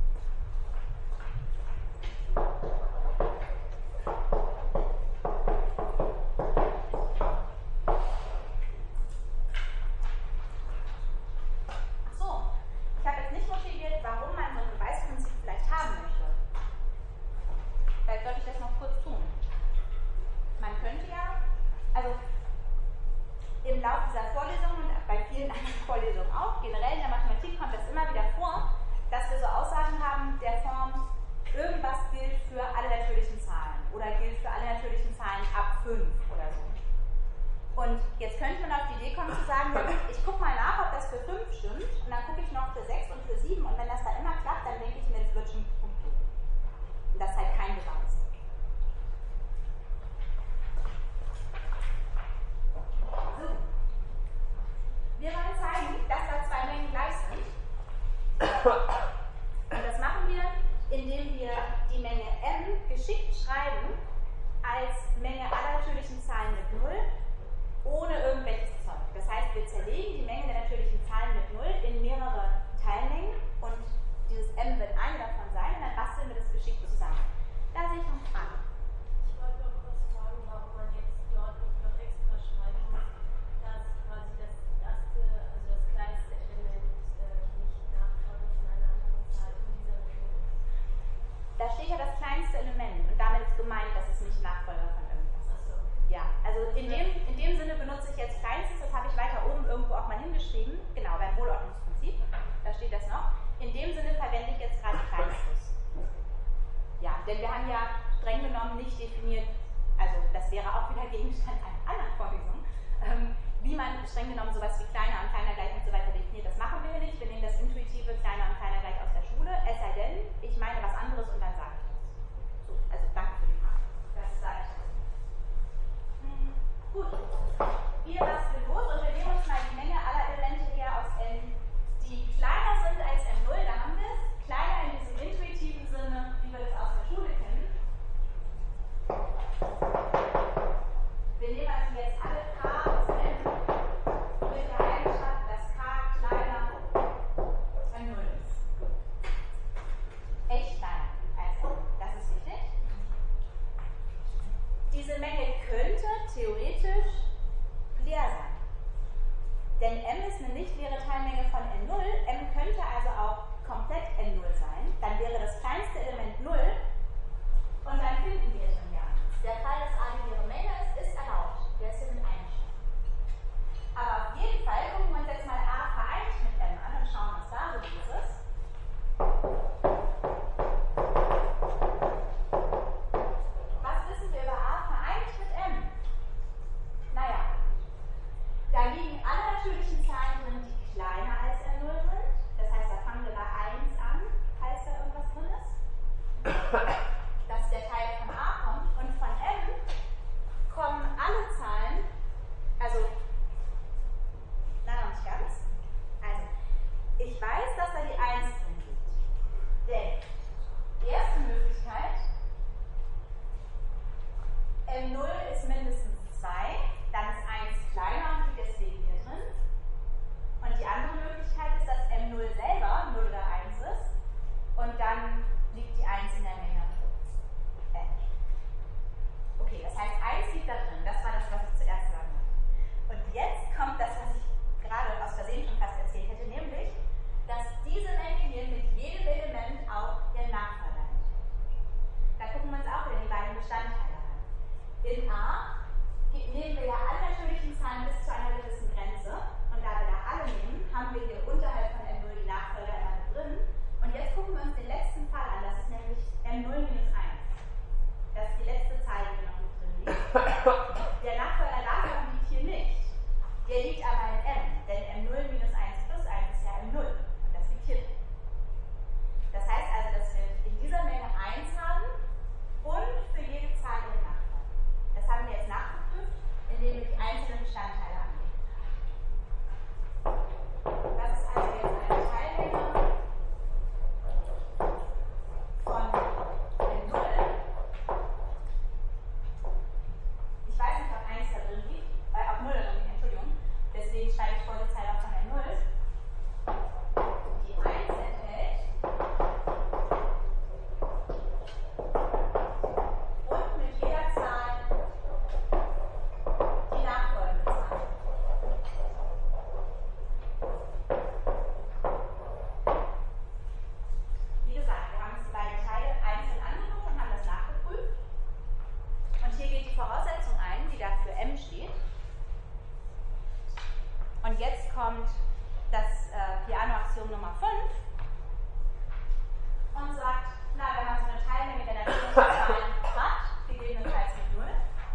Achso, ich habe jetzt nicht motiviert, warum man so ein Beweisprinzip vielleicht haben möchte. Vielleicht sollte ich das noch kurz tun. Man könnte ja, also im Laufe dieser Vorlesung und bei vielen anderen Vorlesungen auch, generell in der Mathematik kommt das immer wieder vor, dass wir so Aussagen haben der Form, irgendwas gilt für alle natürlichen Zahlen oder gilt für alle natürlichen Zahlen ab 5 oder so. Und jetzt könnte man auf die Idee kommen zu sagen, ich gucke mal nach, ob das für 5 stimmt und dann gucke ich noch für 6 und für 7 und wenn das da immer klappt, dann denke ich mir, das wird schon gut gehen. Und das ist halt kein Beweis. So. Wir wollen zeigen, dass da zwei Mengen gleich sind. Und das machen wir, indem wir die Menge M geschickt schreiben als Menge aller natürlichen Zahlen mit 0, ohne irgendwelches Zeug. Das heißt, wir zerlegen die Menge der natürlichen Zahlen mit 0 in mehrere Teilmengen und dieses M wird eine davon sein und dann basteln wir das geschickt zusammen. Da sehe ich noch eine Frage. Ich wollte noch kurz fragen, warum man jetzt dort nicht noch extra schreiben muss, dass quasi das erste, also das kleinste Element nicht Nachfolge von einer anderen Zahl in dieser Menge ist. Da steht ja das kleinste Element und damit ist gemeint, dass es nicht Nachfolger von irgendwas ist. Achso. Ja, also in dem Sinne benutze ich jetzt Kleinstes, das habe ich weiter oben irgendwo auch mal hingeschrieben, genau, beim Wohlordnungsprinzip, da steht das noch. In dem Sinne verwende ich jetzt gerade Kleinstes. Ja, denn wir haben ja streng genommen nicht definiert, also das wäre auch wieder Gegenstand einer anderen Vorlesung, wie man streng genommen sowas wie kleiner und kleiner gleich und so weiter definiert. Das machen wir hier nicht, wir nehmen das intuitive kleiner und kleiner gleich aus der Schule, es sei denn, ich meine was anderes und dann sage ich das. So, also danke für die Frage. Das sage ich. Gut, wir basteln los und wir nehmen uns mal die Menge aller Elemente her aus N, die kleiner sind als M0, da haben wir es. Kleiner in diesem intuitiven Sinne, wie wir das aus der Schule kennen. Wir nehmen also jetzt alle K aus M mit der Eigenschaft, dass K kleiner M0 ist. Echt kleiner als M0, das ist wichtig. Diese Menge könnte theoretisch leer sein. Denn M ist eine nicht leere Teilmenge von N0. M könnte also auch komplett N0 sein. Dann wäre das kleinste Element 0 und dann finden wir schon gar nichts. Der Fall, dass A die leere Menge ist erlaubt. Der ist hier mit eingeschränkt. Aber auf jeden Fall gucken wir uns jetzt mal A vereinigt mit M an und schauen, was da so los ist. Was wissen wir über A vereinigt mit M? Naja, da liegen alle natürlichen Zahlen drin, die kleiner als M0 sind. Das heißt, da fangen wir bei 1 an, falls da irgendwas drin ist. Dass der Teil von A kommt. Und von M kommen alle Zahlen, also, nein, noch nicht ganz. Also, ich weiß, dass da die 1 drin liegt. Denn, erste Möglichkeit, M0 ist mindestens 2, dann ist 1 kleiner und liegt deswegen hier drin. Und die andere Möglichkeit ist, dass M0 selber 0 oder 1 ist und dann liegt die 1 in der Menge. gucken wir uns den letzten Fall an, das ist nämlich M0 minus 1. Das ist die letzte Zahl, die noch mit drin liegt. Der Nachfolger davon liegt hier nicht. Der liegt aber in M, denn M0 minus 1 plus 1 ist ja M0 und das liegt hier drin. Das heißt also, dass wir in dieser Menge 1 haben und für jede Zahl ihren Nachfolger. Das haben wir jetzt nachgeprüft, indem wir die einzelnen Bestandteile anlegen. Das ist also jetzt eine Teilmenge von M0. Ich weiß nicht, ob 1 da drin liegt, ob 0 da drin liegt, Entschuldigung. Deswegen schreibe ich vorsichtshalber von M0. Die 1 enthält und mit jeder Zahl die nachfolgende Zahl. Wie gesagt, wir haben uns die beiden Teile einzeln angeguckt und haben das nachgeprüft. Und hier geht die Voraussetzung ein, die da für M steht. Und jetzt kommt das Peano-Axiom Nummer 5 und sagt, na, wenn man so eine Teilmenge der natürlichen Zahlen hat, gegebenenfalls mit 0,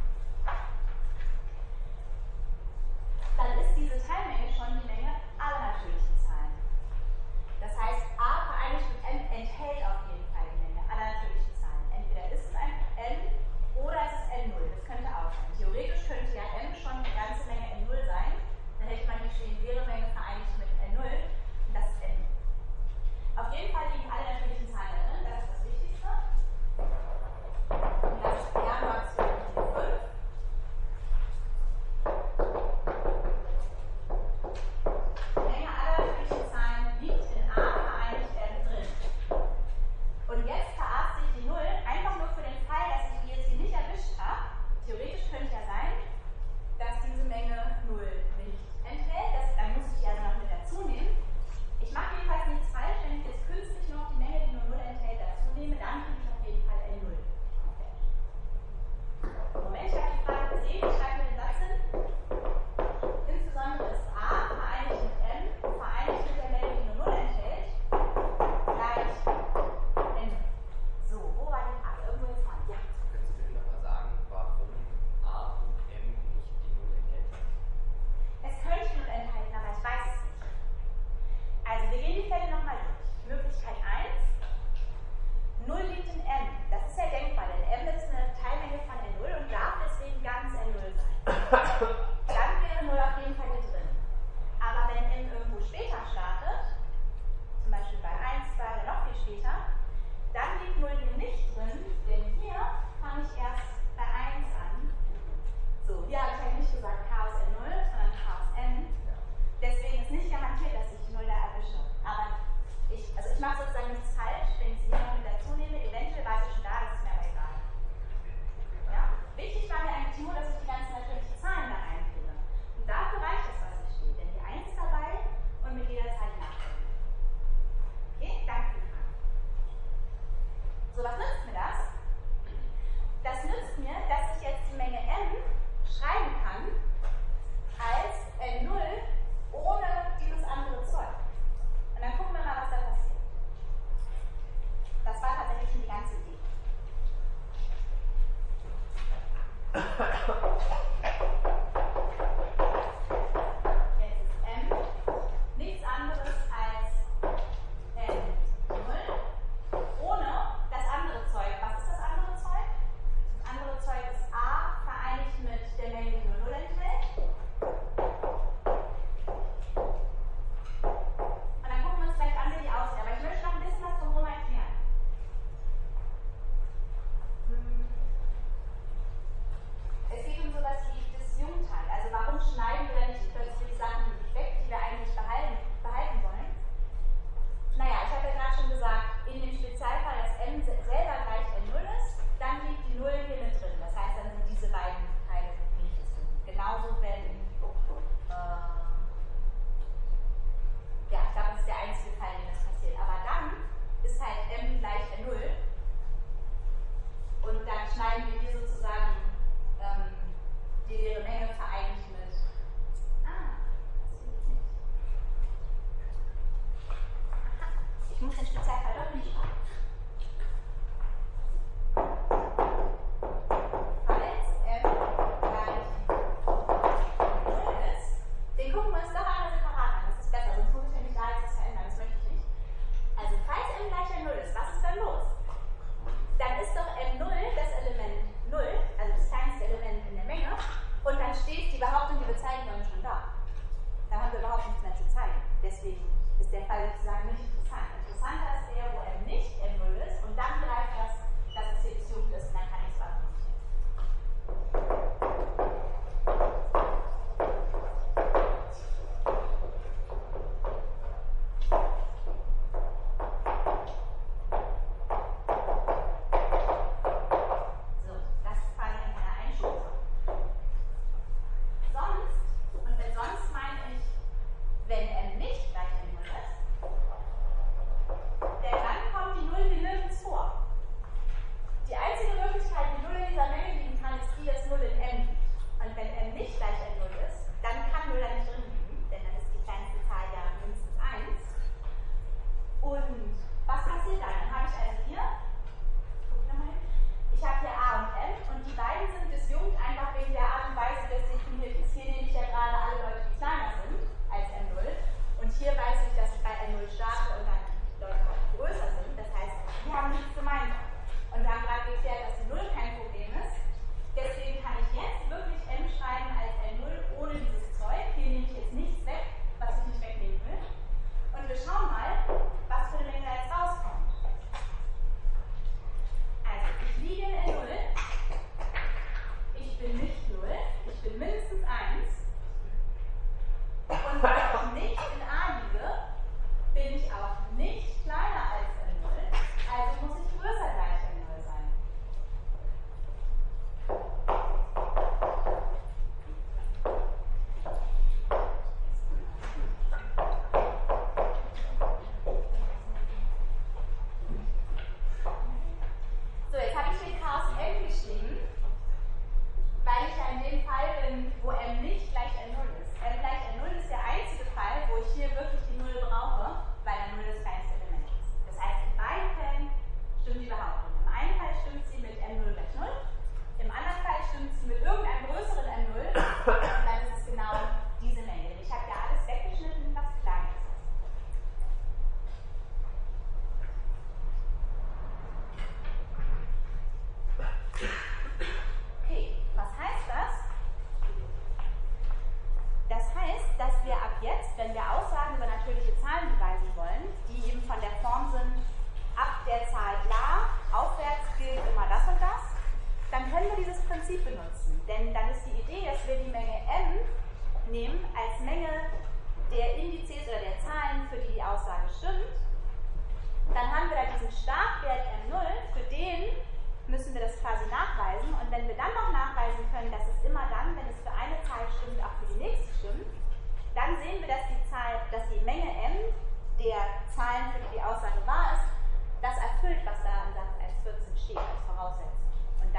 dann ist diese Teilmenge schon die Menge aller natürlichen Zahlen. Das heißt, A vereinigt mit M enthält auf jeden Fall die Menge aller natürlichen Zahlen. Entweder ist es ein M oder es ist N0. Das könnte auch sein. Theoretisch könnte ja M schon eine ganze Menge N0 sein. Dann hätte man hier stehen, leere Menge vereinigt mit N0 und das ist N. Auf jeden Fall liegen alle natürlichen Zahlen da drin, das ist das Wichtigste. Und das ist Peano-Axiom Nummer 5. Die Menge aller natürlichen Zahlen liegt in A vereinigt M drin. Und jetzt verarzte ich die 0 einfach nur für den Fall, dass ich die jetzt hier nicht erwischt habe. Theoretisch könnte ja sein, dass diese Menge 0 nicht enthält. Dann muss ich die also noch mit dazu nehmen. Ich mache jedenfalls nichts falsch, wenn ich jetzt künstlich noch die Menge, die nur 0 enthält, dazu nehme, dann kriege ich auf jeden Fall N0. Moment, ich habe die Frage gesehen, ich schreibe mir den Satz hin. Insbesondere ist A vereinigt mit M, vereinigt mit der Menge, die nur 0 enthält, gleich N. So, wo war die Frage? Irgendwo hier vorne. Ja. Könntest du mir nochmal sagen, warum A und M nicht die 0 enthält? Es könnte 0 enthalten, aber ich weiß es nicht. Also, wir gehen die Fälle nochmal durch. Möglichkeit 1. 0 liegt in M. Das ist ja denkbar, denn M ist eine Teilmenge von N0 und darf deswegen ganz N0 sein. Dann wäre 0 auf jeden Fall hier drin. Aber wenn M irgendwo später startet, zum Beispiel bei 1, 2 oder noch viel später, dann liegt 0 hier nicht drin, denn hier fange ich erst bei 1 an. So, hier habe ich ja nicht gesagt K aus N0, sondern K aus M. Deswegen ist nicht garantiert, dass ich die 0 da erwische. Aber ich mache sozusagen nichts falsch, wenn ich sie hier noch mit dazu nehme. Eventuell war sie schon da, das ist mir aber egal. Ja? Wichtig war mir eigentlich nur, dass ich die ganzen natürlichen Zahlen da reinkriege. Und dafür reicht es, was hier steht. Denn die 1 ist dabei und mit jeder Zahl die Nachfolge. Okay, danke für die Frage. So, was nützt mir das? Das nützt mir, dass ich jetzt die Menge M schreiben kann als N0 ohne dieses andere Zeug. Und dann gucken wir mal, was da passiert. Das war tatsächlich schon die ganze Idee. Jetzt ist M nichts anderes als N0 ohne das andere Zeug.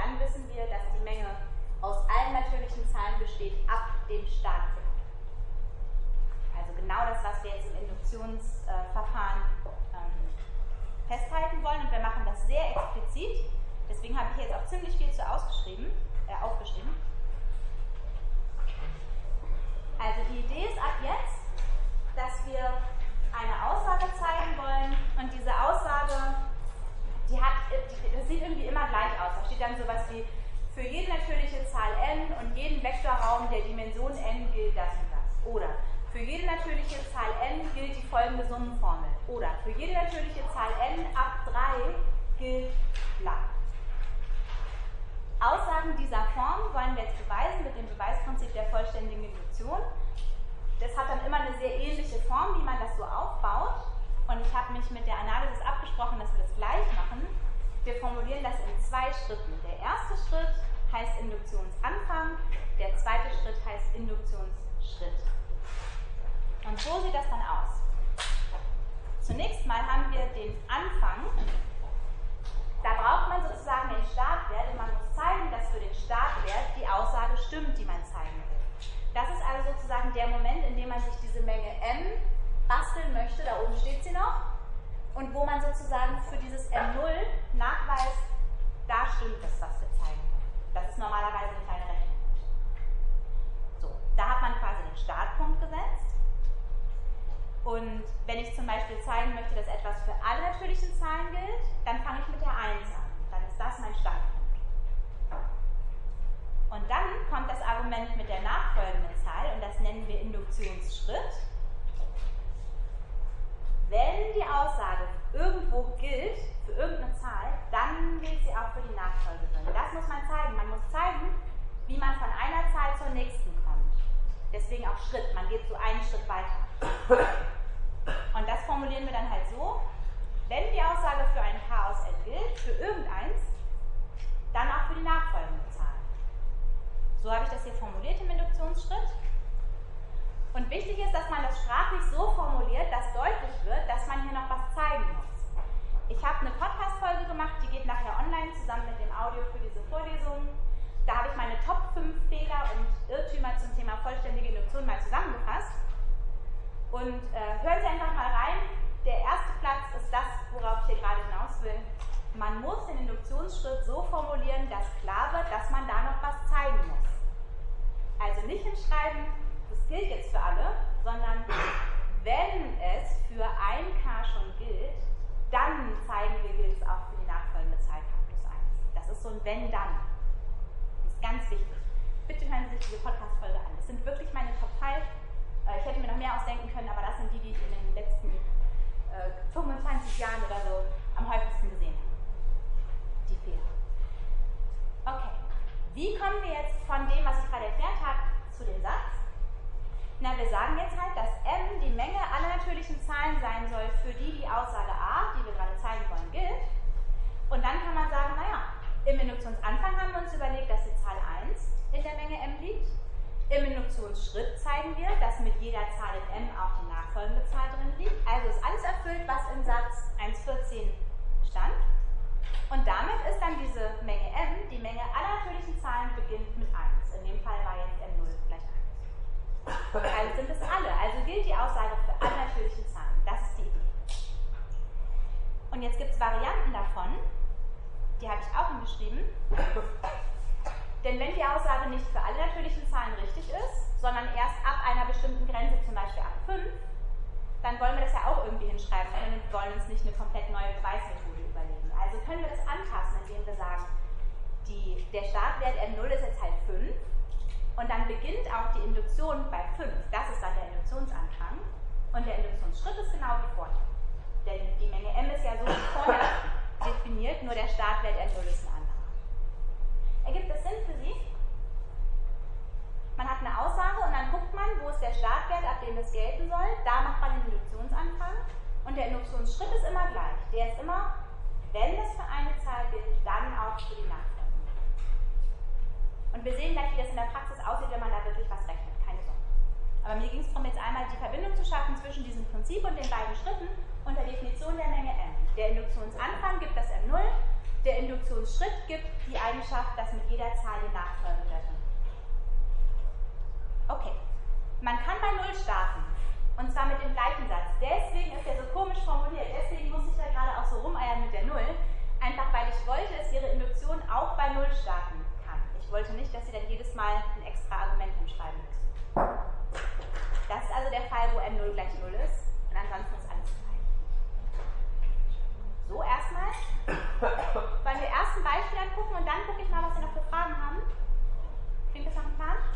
dann wissen wir, dass die Menge aus allen natürlichen Zahlen besteht ab dem Startwert. Also genau das, was wir jetzt im Induktionsverfahren festhalten wollen. Und wir machen das sehr explizit. Deswegen habe ich jetzt auch ziemlich viel aufgeschrieben. Also die Idee ist ab jetzt, dass wir eine Aussage zeigen wollen. Und diese Aussage, das sieht irgendwie immer gleich aus. Da steht dann sowas wie, für jede natürliche Zahl n und jeden Vektorraum der Dimension n gilt das und das. Oder für jede natürliche Zahl n gilt die folgende Summenformel. Oder für jede natürliche Zahl n ab 3 gilt bla. Aussagen dieser Form wollen wir jetzt beweisen mit dem Beweisprinzip der vollständigen Induktion. Das hat dann immer eine sehr ähnliche Form, wie man das so aufbaut. Und ich habe mich mit der Analysis abgesprochen, dass wir das gleich machen. Wir formulieren das in 2 Schritten. Der erste Schritt heißt Induktionsanfang, der zweite Schritt heißt Induktionsschritt. Und so sieht das dann aus. Zunächst mal haben wir den Anfang. Da braucht man sozusagen den Startwert und man muss zeigen, dass für den Startwert die Aussage stimmt, die man zeigen will. Das ist also sozusagen der Moment, in dem man sich diese Menge m basteln möchte, da oben steht sie noch, und wo man sozusagen für dieses m0 nachweist, da stimmt das, was wir zeigen können. Das ist normalerweise eine kleine Rechnung. So, da hat man quasi den Startpunkt gesetzt. Und wenn ich zum Beispiel zeigen möchte, dass etwas für alle natürlichen Zahlen gilt, dann fange ich mit der 1 an. Dann ist das mein Startpunkt. Und dann kommt das Argument mit der nachfolgenden Zahl, und das nennen wir Induktionsschritt. Wenn die Aussage irgendwo gilt, für irgendeine Zahl, dann gilt sie auch für die nachfolgende. Das muss man zeigen. Man muss zeigen, wie man von einer Zahl zur nächsten kommt. Deswegen auch Schritt. Man geht so einen Schritt weiter. Und das formulieren wir dann halt so: Wenn die Aussage für ein K aus N gilt, für irgendeins, dann auch für die nachfolgende Zahl. So habe ich das hier formuliert im Induktionsschritt. Und wichtig ist, dass man das sprachlich so formuliert, dass deutlich wird, dass man hier noch was zeigen muss. Ich habe eine Podcast-Folge gemacht, die geht nachher online, zusammen mit dem Audio für diese Vorlesung. Da habe ich meine Top 5 Fehler und Irrtümer zum Thema vollständige Induktion mal zusammengefasst. Und hören Sie einfach mal rein. Der erste Platz ist das, worauf ich hier gerade hinaus will. Man muss den Induktionsschritt so formulieren, dass klar wird, dass man da noch was zeigen muss. Also nicht hinschreiben, das gilt jetzt für alle, sondern wenn es für ein K schon gilt, dann zeigen wir, gilt es auch für die nachfolgende Zahl K plus 1. Das ist so ein Wenn-Dann. Das ist ganz wichtig. Bitte hören Sie sich diese Podcast-Folge an. Das sind wirklich meine Top 5. Ich hätte mir noch mehr ausdenken können, aber das sind die ich in den letzten 25 Jahren oder so am häufigsten gesehen habe. Die Fehler. Okay. Wie kommen wir jetzt von dem, was ich gerade erklärt habe, zu dem Satz? Na, wir sagen jetzt halt, dass m die Menge aller natürlichen Zahlen sein soll, für die die Aussage a, die wir gerade zeigen wollen, gilt. Und dann kann man sagen, naja, im Induktionsanfang haben wir uns überlegt, dass die Zahl 1 in der Menge m liegt. Im Induktionsschritt zeigen wir, dass mit jeder Zahl in m auch die nachfolgende Zahl drin liegt. Also ist alles erfüllt, was im Satz 1,14 stand. Und damit ist dann diese Menge m, die Menge aller natürlichen Zahlen beginnt mit 1. In dem Fall war jetzt m0 gleich 1. Also sind es alle. Also gilt die Aussage für alle natürlichen Zahlen. Das ist die Idee. Und jetzt gibt es Varianten davon. Die habe ich auch hingeschrieben. Denn wenn die Aussage nicht für alle natürlichen Zahlen richtig ist, sondern erst ab einer bestimmten Grenze, zum Beispiel ab 5, dann wollen wir das ja auch irgendwie hinschreiben, denn wir wollen uns nicht eine komplett neue Beweismethode überlegen. Also können wir das anpassen, indem wir sagen, der Startwert m0 ist jetzt halt 5 und dann beginnt auch die Induktion bei 5. Das ist dann der Induktionsanfang und der Induktionsschritt ist genau wie vorher. Denn die Menge m ist ja so wie vorher definiert, nur der Startwert m0 ist ein anderer. Ergibt das Sinn für Sie? Man hat eine Aussage und dann guckt man, wo ist der Startwert, ab dem das gelten soll. Da macht man den Induktionsanfang und der Induktionsschritt ist immer gleich. Der ist immer, wenn es für eine Zahl gilt, dann auch für die nachfolgende. Und wir sehen gleich, wie das in der Praxis aussieht, wenn man da wirklich was rechnet. Keine Sorge. Aber mir ging es darum, jetzt einmal die Verbindung zu schaffen zwischen diesem Prinzip und den beiden Schritten und der Definition der Menge m. Der Induktionsanfang gibt das m0, der der Induktionsschritt gibt die Eigenschaft, dass mit jeder Zahl die Nachfolge dahin. Okay, man kann bei 0 starten. Und zwar mit dem gleichen Satz. Deswegen ist er so komisch formuliert. Deswegen muss ich da gerade auch so rumeiern mit der 0. Einfach weil ich wollte, dass Ihre Induktion auch bei 0 starten kann. Ich wollte nicht, dass Sie dann jedes Mal ein extra Argument hinschreiben müssen. Das ist also der Fall, wo n0 gleich 0 ist. Und ansonsten ist alles gleich. So, erstmal. Wollen wir erst ein Beispiel angucken und dann gucke ich mal, was Sie noch für Fragen haben. Klingt das nach einem Plan?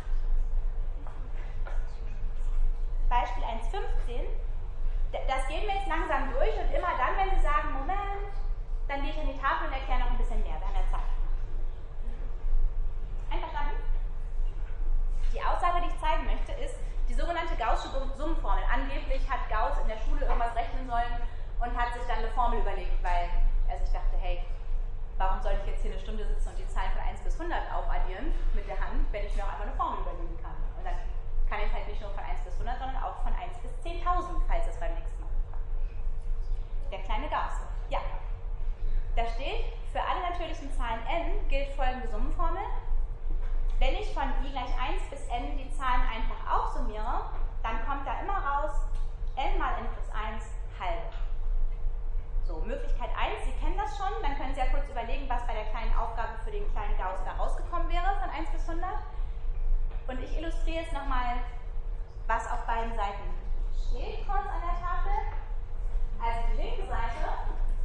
Beispiel 1,15. Das gehen wir jetzt langsam durch und immer dann, wenn Sie sagen, Moment, dann gehe ich an die Tafel und erkläre noch ein bisschen mehr. Wir haben ja Zeit. Einverstanden? Die Aussage, die ich zeigen möchte, ist die sogenannte Gaußsche Summenformel. Angeblich hat Gauss in der Schule irgendwas rechnen sollen und hat sich dann eine Formel überlegt, weil er sich dachte, hey, warum soll ich jetzt hier eine Stunde sitzen und die Zahlen von 1 bis 100 aufaddieren mit der Hand, wenn ich mir auch einfach eine Formel überlegen kann. Und dann kann ich halt nicht nur von 1 bis 100, sondern auch von 1 bis 10.000, falls es beim nächsten Mal gefragt wird. Der kleine Gauss. Ja. Da steht, für alle natürlichen Zahlen n gilt folgende Summenformel. Wenn ich von i gleich 1 bis n die Zahlen einfach aufsummiere, dann kommt da immer raus n mal n plus 1 halbe. So, Möglichkeit 1, Sie kennen das schon, dann können Sie ja kurz überlegen, was bei der kleinen Aufgabe für den kleinen Gauss da rausgekommen wäre von 1 bis 100. Und ich illustriere jetzt nochmal, was auf beiden Seiten steht kurz an der Tafel. Also die linke Seite,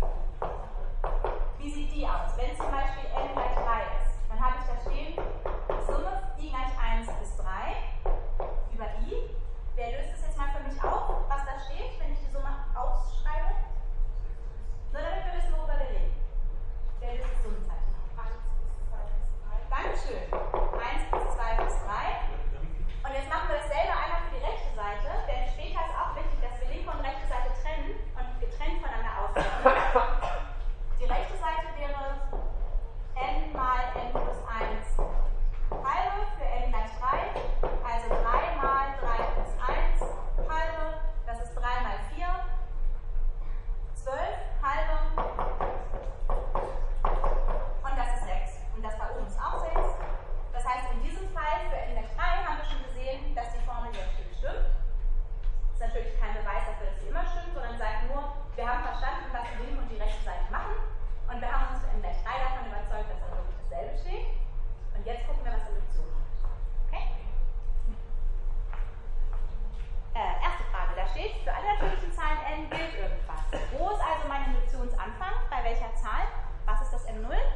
wie sieht die aus? Wenn zum Beispiel n gleich 3 ist, dann habe ich da stehen, Summe i gleich 1 bis 3 über i. Wer löst es jetzt mal für mich auf, was da steht, wenn ich die Summe aufschreibe? Nur damit wir wissen, worüber wir reden. Wer löst das Summenzeichen auf? 1 bis 2 bis 3. Dankeschön. 1 bis 2 bis 3. Und jetzt machen wir dasselbe einmal für die rechte Seite, denn später ist auch wichtig, dass wir linke und rechte Seite trennen und getrennt voneinander ausrechnen. Die rechte Seite wäre n mal n plus 1 halbe für n gleich 3, also 3 mal 3 plus 1 halbe, das ist 3 mal 4, 12 halbe und das ist 6. Und das da oben ist auch 6. Das heißt, in diesem Fall für n gleich 3 haben wir schon gesehen, dass die Formel jetzt stimmt. Das ist natürlich kein Beweis dafür, dass sie immer stimmt, sondern sagt nur, wir haben verstanden, was die linke und die rechte Seite machen. Und wir haben uns für n gleich 3 davon überzeugt, dass da wirklich dasselbe steht. Und jetzt gucken wir, was Induktion macht. Okay? Erste Frage, da steht, für alle natürlichen Zahlen n gilt irgendwas. Wo ist also mein Induktionsanfang? Bei welcher Zahl? Was ist das n0? 1.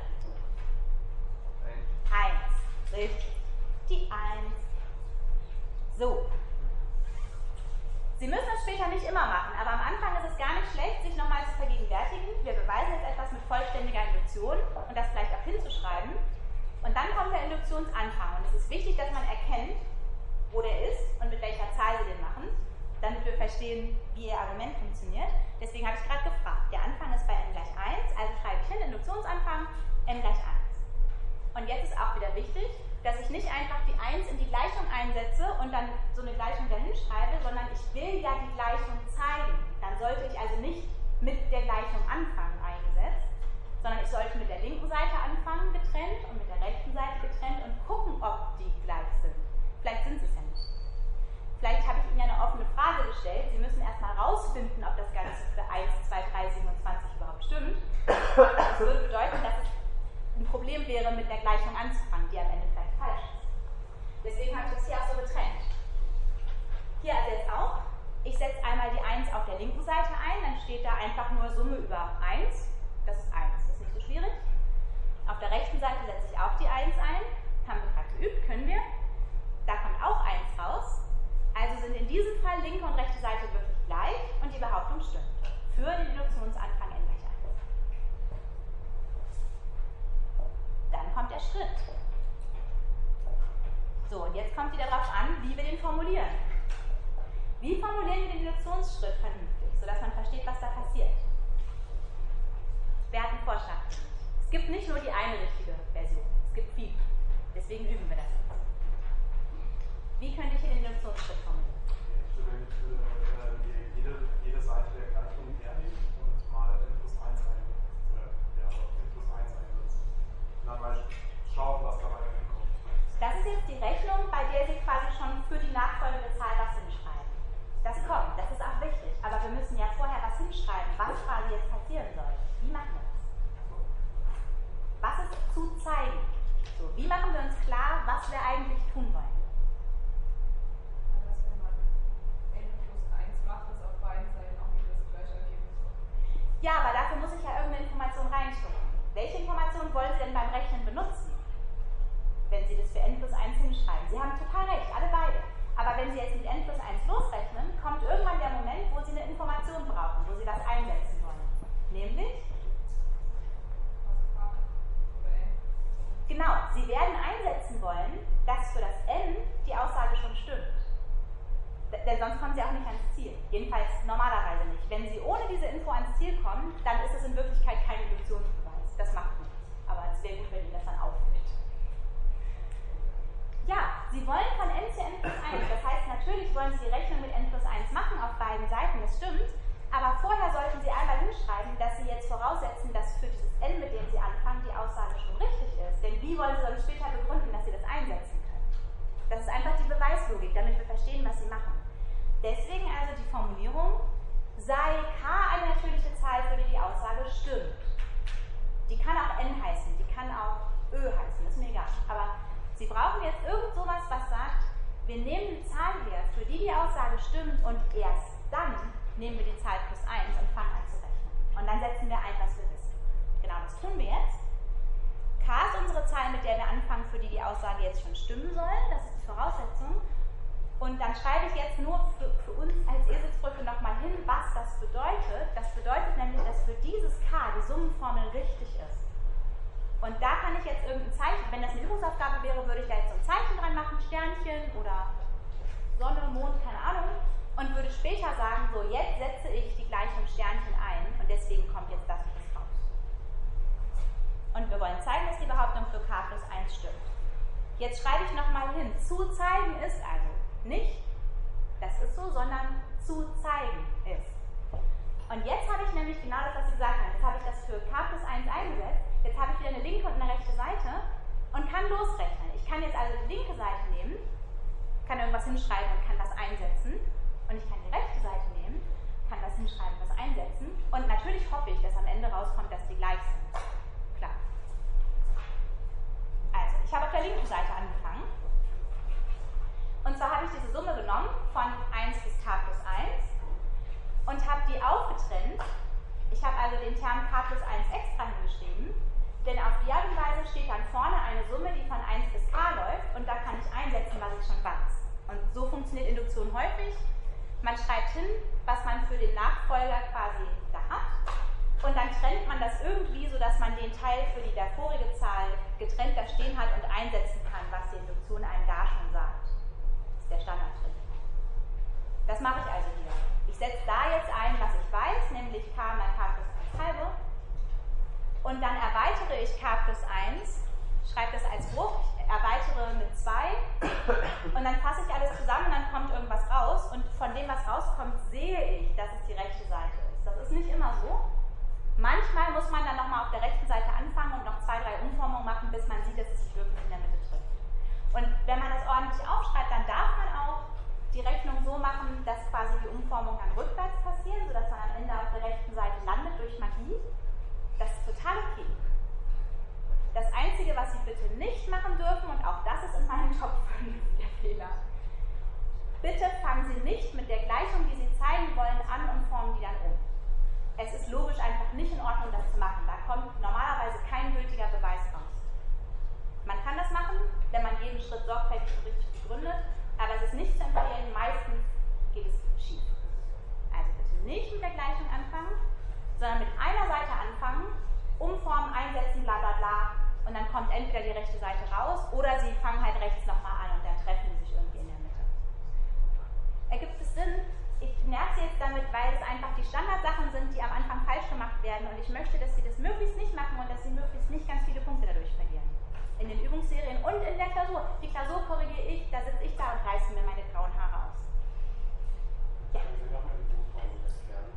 Richtig. Die 1. So. Sie müssen es später nicht immer machen, aber am Anfang ist es gar nicht schlecht, sich nochmal zu vergegenwärtigen. Wir beweisen jetzt etwas mit vollständiger Induktion und das vielleicht auch hinzuschreiben. Und dann kommt der Induktionsanfang. Und es ist wichtig, dass man erkennt, wo der ist und mit welcher Zahl Sie den machen, damit wir verstehen, wie Ihr Argument funktioniert. Deswegen habe ich gerade gefragt. Der Anfang ist bei n gleich 1, also schreibe ich hin, Induktionsanfang, n gleich 1. Und jetzt ist auch wieder wichtig, dass ich nicht einfach die 1 in die Gleichung einsetze und dann so eine Gleichung dahin schreibe, sondern ich will ja die Gleichung zeigen. Dann sollte ich also nicht mit der Gleichung anfangen eingesetzt, sondern ich sollte mit der linken Seite anfangen, getrennt, und mit der rechten Seite getrennt und gucken, ob die gleich sind. Vielleicht sind sie es ja nicht. Vielleicht habe ich Ihnen ja eine offene Frage gestellt. Sie müssen erstmal rausfinden, ob das Ganze für 1, 2, 3, 27 überhaupt stimmt. Das würde bedeuten, dass es ein Problem wäre, mit der Gleichung anzufangen, die am Ende vielleicht falsch ist. Deswegen habe ich das hier auch so getrennt. Hier also jetzt auch. Ich setze einmal die 1 auf der linken Seite ein, dann steht da einfach nur Summe über 1. Das ist 1, das ist nicht so schwierig. Auf der rechten Seite setze ich auch die 1 ein. Haben wir gerade geübt, können wir. Da kommt auch 1 raus. Also sind in diesem Fall linke und rechte Seite wirklich gleich und die Behauptung stimmt. Für den Induktionsanfang n gleich 1. Dann kommt der Schritt. So, und jetzt kommt wieder darauf an, wie wir den formulieren. Wie formulieren wir den Induktionsschritt vernünftig, sodass man versteht, was da passiert? Wer hat einen Vorschlag? Es gibt nicht nur die eine richtige Version, es gibt viele. Deswegen üben wir das jetzt. Wie könnte ich hier den Induktionsschritt formulieren? Jede Seite der Gleichung hernehmen und mal n plus 1 ein. N plus 1 ein. wie machen wir uns klar, was wir eigentlich tun wollen? Dass wenn man n plus 1 macht, ist auf beiden Seiten auch wieder das gleiche Ergebnis. Ja, aber dafür muss ich ja irgendeine Information reinstecken. Welche Information wollen Sie denn beim Rechnen benutzen? Wenn Sie das für n plus 1 hinschreiben. Sie haben total recht, alle beide. Aber wenn Sie jetzt mit n plus 1 losrechnen, kommt irgendwann der Moment, wo Sie eine Information brauchen, wo Sie was einsetzen wollen. Nämlich? Genau, Sie werden einsetzen wollen, dass für das n die Aussage schon stimmt. Denn sonst kommen Sie auch nicht ans Ziel. Jedenfalls normalerweise nicht. Wenn Sie ohne diese Info ans Ziel kommen, dann ist es in Wirklichkeit kein Induktionsbeweis. Das macht nichts. Aber es wäre gut, wenn Ihnen das dann auffällt. Ja, Sie wollen von n zu n plus 1. Das heißt, natürlich wollen Sie die Rechnung mit n plus 1 machen auf beiden Seiten, das stimmt. Aber vorher sollten Sie einmal hinschreiben, dass Sie jetzt voraussetzen, dass für dieses n, mit dem Sie anfangen, die Aussage schon richtig ist. Denn wie wollen Sie sonst später begründen, dass Sie das einsetzen können? Das ist einfach die Beweislogik, damit wir verstehen, was Sie machen. Deswegen also die Formulierung, sei k eine natürliche Zahl, für die die Aussage stimmt. Die kann auch n heißen, die kann auch ö heißen, ist mir egal. Aber Sie brauchen jetzt irgend sowas, was sagt, wir nehmen die Zahl her, für die die Aussage stimmt und erst dann nehmen wir die Zahl plus 1 und fangen an zu rechnen. Und dann setzen wir ein, was wir wissen. Genau, das tun wir jetzt. K ist unsere Zahl, mit der wir anfangen, für die die Aussage jetzt schon stimmen soll. Das ist die Voraussetzung. Und dann schreibe ich jetzt nur für uns als Eselsbrücke nochmal hin, was das bedeutet. Das bedeutet nämlich, dass für dieses K die Summenformel richtig ist. Und da kann ich jetzt irgendein Zeichen, wenn das eine Übungsaufgabe wäre, würde ich da jetzt so ein Zeichen dran machen, Sternchen oder Sonne, Mond, keine Ahnung. Und würde später sagen, so jetzt setze ich die Gleichung Sternchen ein und deswegen kommt jetzt das und das raus. Und wir wollen zeigen, dass die Behauptung für k plus 1 stimmt. Jetzt schreibe ich nochmal hin, zu zeigen ist also nicht, das ist so, sondern zu zeigen ist. Und jetzt habe ich nämlich genau das, was Sie gesagt haben. Jetzt habe ich das für k plus 1 eingesetzt, jetzt habe ich wieder eine linke und eine rechte Seite und kann losrechnen. Ich kann jetzt also die linke Seite nehmen, kann irgendwas hinschreiben und kann das einsetzen. Und ich kann die rechte Seite nehmen, kann das hinschreiben, was einsetzen. Und natürlich hoffe ich, dass am Ende rauskommt, dass die gleich sind. Klar. Also, ich habe auf der linken Seite angefangen. Und zwar habe ich diese Summe genommen von 1 bis k plus 1 und habe die aufgetrennt. Ich habe also den Term k plus 1 extra hingeschrieben, denn auf die Art und Weise steht dann vorne eine Summe, die von 1 bis k läuft und da kann ich einsetzen, was ich schon weiß. Und so funktioniert Induktion häufig. Man schreibt hin, was man für den Nachfolger quasi da hat und dann trennt man das irgendwie, sodass man den Teil für die davorige Zahl getrennt da stehen hat und einsetzen kann, was die Induktion einem da schon sagt. Das ist der Standardtrick. Das mache ich also hier. Ich setze da jetzt ein, was ich weiß, nämlich k mal k plus 1 halbe und dann erweitere ich k plus 1, schreibe das als Bruch, erweitere mit 2 und dann fasse ich alles zusammen und dann kommt irgendwas raus und von dem, was rauskommt, sehe ich, dass es die rechte Seite ist. Das ist nicht immer so. Manchmal muss man dann nochmal auf der rechten Seite anfangen und noch 2, 3 Umformungen machen, bis man sieht, dass es sich wirklich in der Mitte trifft. Und wenn man das ordentlich aufschreibt, dann darf man auch die Rechnung so machen, dass quasi die Umformungen dann rückwärts passieren, sodass man am Ende auf der rechten Seite landet durch Magie. Das ist total okay. Das Einzige, was Sie bitte nicht machen dürfen, und auch das ist in meinem Top 5 der Fehler, bitte fangen Sie nicht mit der Gleichung, die Sie zeigen wollen, an und formen die dann um. Es ist logisch einfach nicht in Ordnung, das zu machen. Da kommt normalerweise kein gültiger Beweis raus. Man kann das machen, wenn man jeden Schritt sorgfältig und richtig begründet, aber es ist nicht zu empfehlen, meistens geht es schief. Also bitte nicht mit der Gleichung anfangen, sondern mit einer Seite anfangen, umformen, einsetzen, bla bla bla, und dann kommt entweder die rechte Seite raus oder Sie fangen halt rechts nochmal an und dann treffen die sich irgendwie in der Mitte. Ergibt es Sinn? Ich nerv Sie jetzt damit, weil es einfach die Standardsachen sind, die am Anfang falsch gemacht werden und ich möchte, dass Sie das möglichst nicht machen und dass Sie möglichst nicht ganz viele Punkte dadurch verlieren. In den Übungsserien und in der Klausur. Die Klausur korrigiere ich, da sitze ich da und reiße mir meine grauen Haare aus. Ja. Können Sie nochmal die Umformung erklären?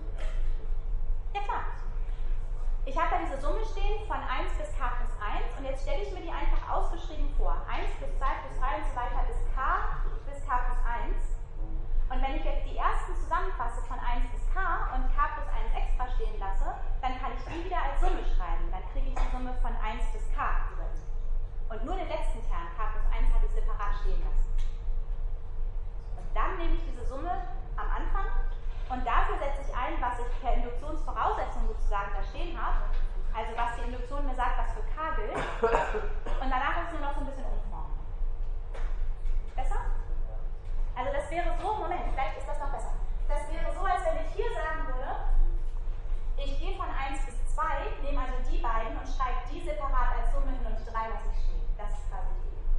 Ja klar. Ich habe da diese Summe stehen von 1 bis k plus 1 und jetzt stelle ich mir die einfach ausgeschrieben vor. 1 plus 2 plus 3 und so weiter bis k plus 1. Und wenn ich jetzt die ersten zusammenfasse von 1 bis k und k plus 1 extra stehen lasse, dann kann ich die wieder als Summe schreiben. Dann kriege ich die Summe von 1 bis k über die. Und nur den letzten Term, k plus 1, habe ich separat stehen lassen. Und dann nehme ich diese Summe am Anfang und dafür setze ich ein, was ich per Induktionsvoraussetzung sozusagen da stehen habe. Also was die Induktion mir sagt, was für k gilt. Und danach ist es nur noch so ein bisschen umformen. Besser? Also das wäre so, Moment, vielleicht ist das noch besser. Das wäre so, als wenn ich hier sagen würde, ich gehe von 1 bis 2, nehme also die beiden und schreibe die separat als Summe hin und die 3 lasse ich stehen. Das ist quasi die Idee.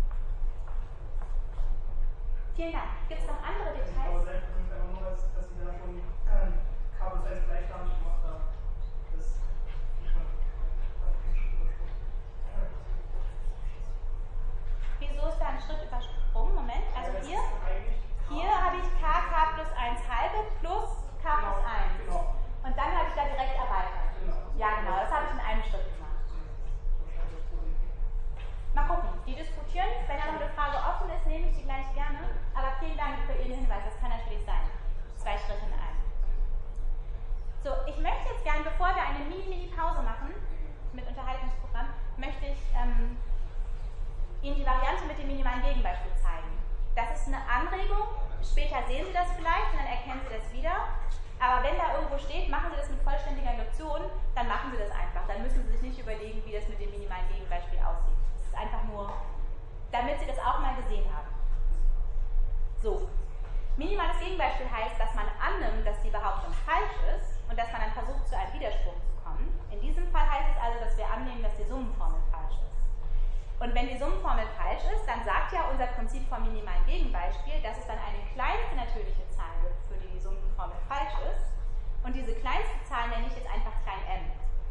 Vielen Dank. Gibt es noch andere Details? Aber selbst einfach nur, dass Sie da schon k plus 1 gleichnamig gemacht haben. Das sieht man einen Schritt übersprungen. Wieso ist da ein Schritt übersprungen? Moment, also hier habe ich k plus 1 halbe plus k plus 1. Genau. Und dann habe ich da direkt erweitert. Genau. Ja, genau, das habe ich in einem Schritt gemacht. Mal gucken, die diskutieren. Wenn da noch eine Frage offen ist, nehme ich die gleich gerne. Aber vielen Dank für Ihren Hinweis, das kann natürlich sein. 2 Schritte in einem. So, ich möchte jetzt gerne, bevor wir eine Mini-Pause machen, mit Unterhaltungsprogramm, möchte ich Ihnen die Variante mit dem minimalen Gegenbeispiel zeigen. Das ist eine Anregung. Später sehen Sie das vielleicht und dann erkennen Sie das wieder. Aber wenn da irgendwo steht, machen Sie das mit vollständiger Induktion, dann machen Sie das einfach. Dann müssen Sie sich nicht überlegen, wie das mit dem minimalen Gegenbeispiel aussieht. Das ist einfach nur, damit Sie das auch mal gesehen haben. So, minimales Gegenbeispiel heißt, dass man annimmt, dass die Behauptung falsch ist und dass man dann versucht, zu einem Widerspruch zu kommen. In diesem Fall heißt es also, dass wir annehmen, dass die Summenformel falsch ist. Und wenn die Summenformel falsch ist, dann sagt ja unser Prinzip vom minimalen Gegenbeispiel, dass es dann eine kleinste natürliche Zahl gibt, für die die Summenformel falsch ist. Und diese kleinste Zahl nenne ich jetzt einfach klein m.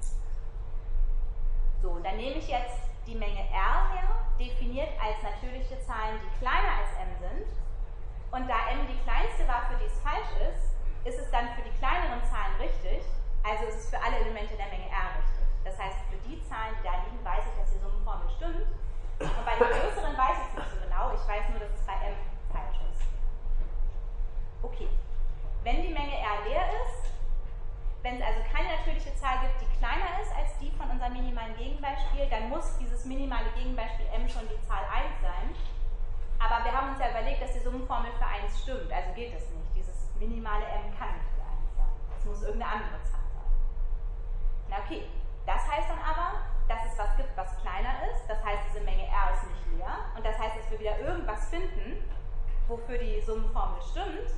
So, dann nehme ich jetzt die Menge R her, definiert als natürliche Zahlen, die kleiner als m sind. Und da m die kleinste war, für die es falsch ist, ist es dann für die kleineren Zahlen richtig. Also ist es für alle Elemente der Menge R richtig. Das heißt, für die Zahlen, die da liegen, weiß ich, dass die Summenformel stimmt. Und bei den größeren weiß ich es nicht so genau. Ich weiß nur, dass es bei m falsch ist. Okay. Wenn die Menge R leer ist, wenn es also keine natürliche Zahl gibt, die kleiner ist als die von unserem minimalen Gegenbeispiel, dann muss dieses minimale Gegenbeispiel m schon die Zahl 1 sein. Aber wir haben uns ja überlegt, dass die Summenformel für 1 stimmt. Also geht es nicht. Dieses minimale m kann nicht für 1 sein. Es muss irgendeine andere Zahl sein. Na okay. Das heißt dann aber, dass es was gibt, was kleiner ist. Das heißt, diese Menge R ist nicht leer. Und das heißt, dass wir wieder irgendwas finden, wofür die Summenformel stimmt.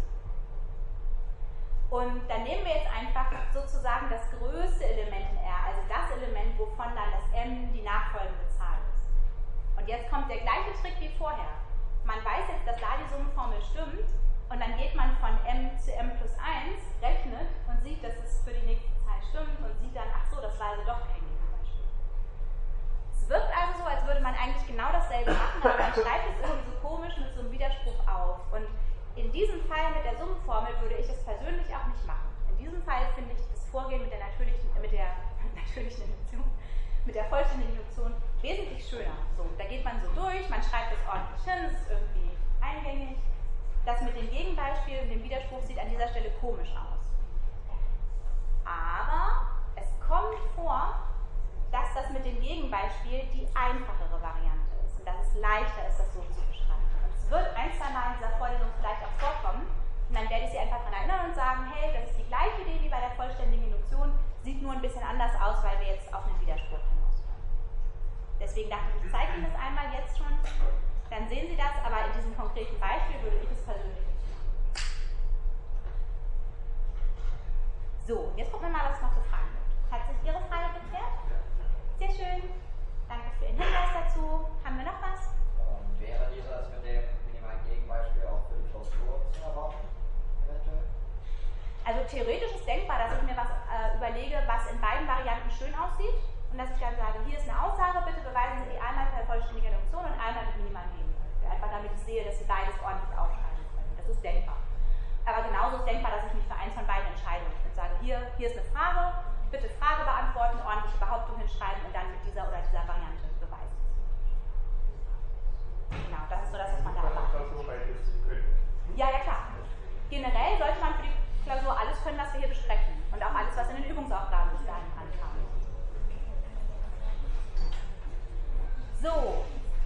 Und dann nehmen wir jetzt einfach sozusagen das größte Element in R, also das Element, wovon dann das m die nachfolgende Zahl ist. Und jetzt kommt der gleiche Trick wie vorher. Man weiß jetzt, dass da die Summenformel stimmt. Und dann geht man von m zu m plus 1, rechnet und sieht, dass es für die nächste Zahl stimmt und sieht dann, ach so, das war also doch kein Gegenbeispiel. Es wirkt also so, als würde man eigentlich genau dasselbe machen, aber man schreibt es irgendwie so komisch mit so einem Widerspruch auf. Und in diesem Fall mit der Summenformel würde ich es persönlich auch nicht machen. In diesem Fall finde ich das Vorgehen mit der Induktion, mit der vollständigen Induktion wesentlich schöner. So, da geht man so durch, man schreibt es ordentlich hin, es ist irgendwie eingängig. Das mit dem Gegenbeispiel und dem Widerspruch sieht an dieser Stelle komisch aus. Aber es kommt vor, dass das mit dem Gegenbeispiel die einfachere Variante ist und dass es leichter ist, das so zu beschreiben. Und es wird ein, zwei Mal in dieser Vorlesung vielleicht auch vorkommen und dann werde ich Sie einfach daran erinnern und sagen, hey, das ist die gleiche Idee wie bei der vollständigen Induktion, sieht nur ein bisschen anders aus, weil wir jetzt auf einen Widerspruch hinauskommen. Deswegen dachte ich, ich zeige Ihnen das einmal jetzt schon. Dann sehen Sie das, aber in diesem konkreten Beispiel würde ich es persönlich nicht machen. So, jetzt gucken wir mal, was es noch für Fragen gibt. Hat sich Ihre Frage geklärt? Sehr schön. Danke für Ihren Hinweis dazu. Haben wir noch was? Wäre dieses mit dem minimalen Gegenbeispiel auch für die Klausur zu erwarten? Eventuell? Also theoretisch ist denkbar, dass ich mir was überlege, was in beiden Varianten schön aussieht. Und dass ich dann sage, hier ist eine Aussage, bitte beweisen Sie die einmal per vollständiger Induktion und einmal mit minimalen Gegenbeispiel. Einfach damit ich sehe, dass Sie beides ordentlich aufschreiben können. Das ist denkbar. Aber genauso ist denkbar, dass ich mich für eins von beiden entscheide und sage, hier ist eine Frage, bitte Frage beantworten, ordentliche Behauptung hinschreiben und dann mit dieser oder dieser Variante beweisen. Genau, das ist so das, was man da erwartet. Ja, klar. Generell sollte man für die Klausur alles können, was wir hier besprechen. Und auch alles, was in den Übungsaufgaben bis dahin dran kam. So,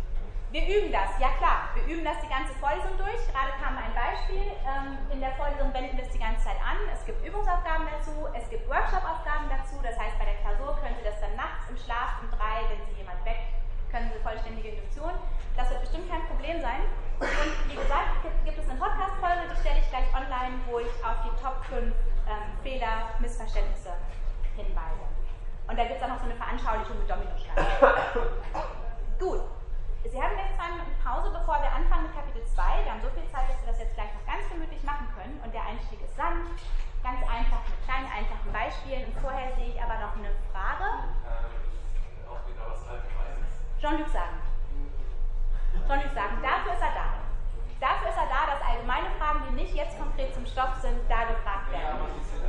Wir üben das, ja klar. Wir üben das die ganze Vorlesung durch. Gerade kam ein Beispiel. In der Vorlesung wenden wir es die ganze Zeit an. Es gibt Übungsaufgaben dazu, es gibt Workshop-Aufgaben dazu. Das heißt, bei der Klausur können Sie das dann nachts im Schlaf um 3, wenn Sie jemand weckt, können Sie vollständige Induktion. Das wird bestimmt kein Problem sein. Und wie gesagt, gibt es eine Podcast-Folge, die stelle ich gleich online, wo ich auf die Top 5 Fehler, Missverständnisse hinweise. Und da gibt es auch noch so eine Veranschaulichung mit Dominosteinen. Gut. Sie haben jetzt 2 Minuten Pause, bevor wir anfangen mit Kapitel 2. Wir haben so viel Zeit, dass wir das jetzt gleich noch ganz gemütlich machen können. Und der Einstieg ist sanft, ganz einfach, mit kleinen, einfachen Beispielen. Und vorher sehe ich aber noch eine Frage. Auch wieder was Allgemeines. Jean-Luc sagen. Jean-Luc sagen, dafür ist er da. Dafür ist er da, dass allgemeine Fragen, die nicht jetzt konkret zum Stoff sind, da gefragt werden.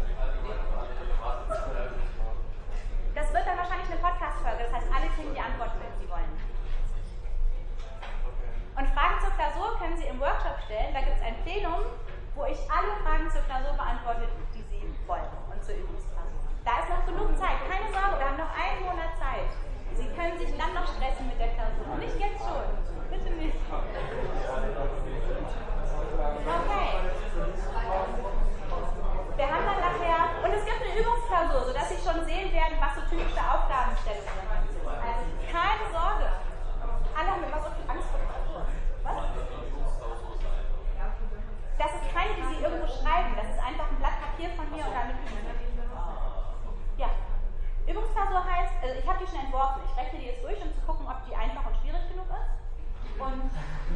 Das wird dann wahrscheinlich eine Podcast-Folge, das heißt, alle kriegen die Antwort, wenn sie wollen. Und Fragen zur Klausur können Sie im Workshop stellen. Da gibt es ein Plenum, wo ich alle Fragen zur Klausur beantworte, die Sie wollen und zur Übungsklausur. Da ist noch genug Zeit. Keine Sorge, wir haben noch 1 Monat Zeit. Sie können sich dann noch stressen mit der Klausur. Nicht jetzt schon. Bitte nicht. Okay. Wir haben dann nachher, und es gibt eine Übungsklausur, sodass Sie schon sehen werden, was so typische Aufgabenstellungen sind. Also keine Sorge. Alle haben immer so viel Angst vor der Klausur. Was? Das ist keine, die Sie irgendwo schreiben. Das ist einfach ein Blatt Papier von mir oder eine Übung. Ja. Übungsklausur heißt, also ich habe die schon entworfen. Ich rechne die jetzt durch, um zu gucken, ob die einfach und schwierig genug ist. Und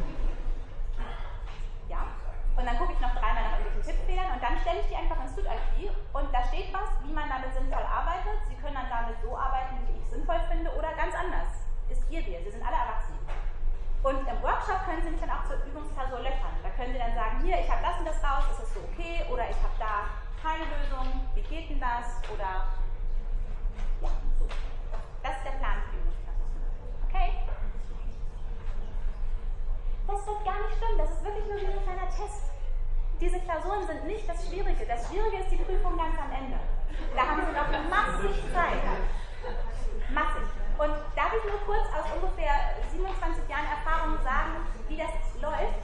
ja. Und dann gucke ich noch 3-mal nach irgendwelchen Tippfehlern und dann stelle ich die einfach ins StudIQ und da steht was, wie man damit sinnvoll arbeitet. Sie können dann damit so arbeiten, wie ich sinnvoll finde oder ganz anders. Ist Ihr Bier. Sie sind alle erwachsen. Und im Workshop können Sie mich dann auch zur Übungsklausur löchern. Da können Sie dann sagen, hier, ich habe das und das raus, ist das so okay? Oder ich habe da keine Lösung, wie geht denn das? Oder ja, so. Das ist der Plan für die Übungsklausur. Okay? Das wird gar nicht schlimm, das ist wirklich nur wie ein kleiner Test. Diese Klausuren sind nicht das Schwierige. Das Schwierige ist die Prüfung ganz am Ende. Da haben Sie noch massig Zeit. Massig. Und darf ich nur kurz aus ungefähr 27 Jahren Erfahrung sagen, wie das läuft?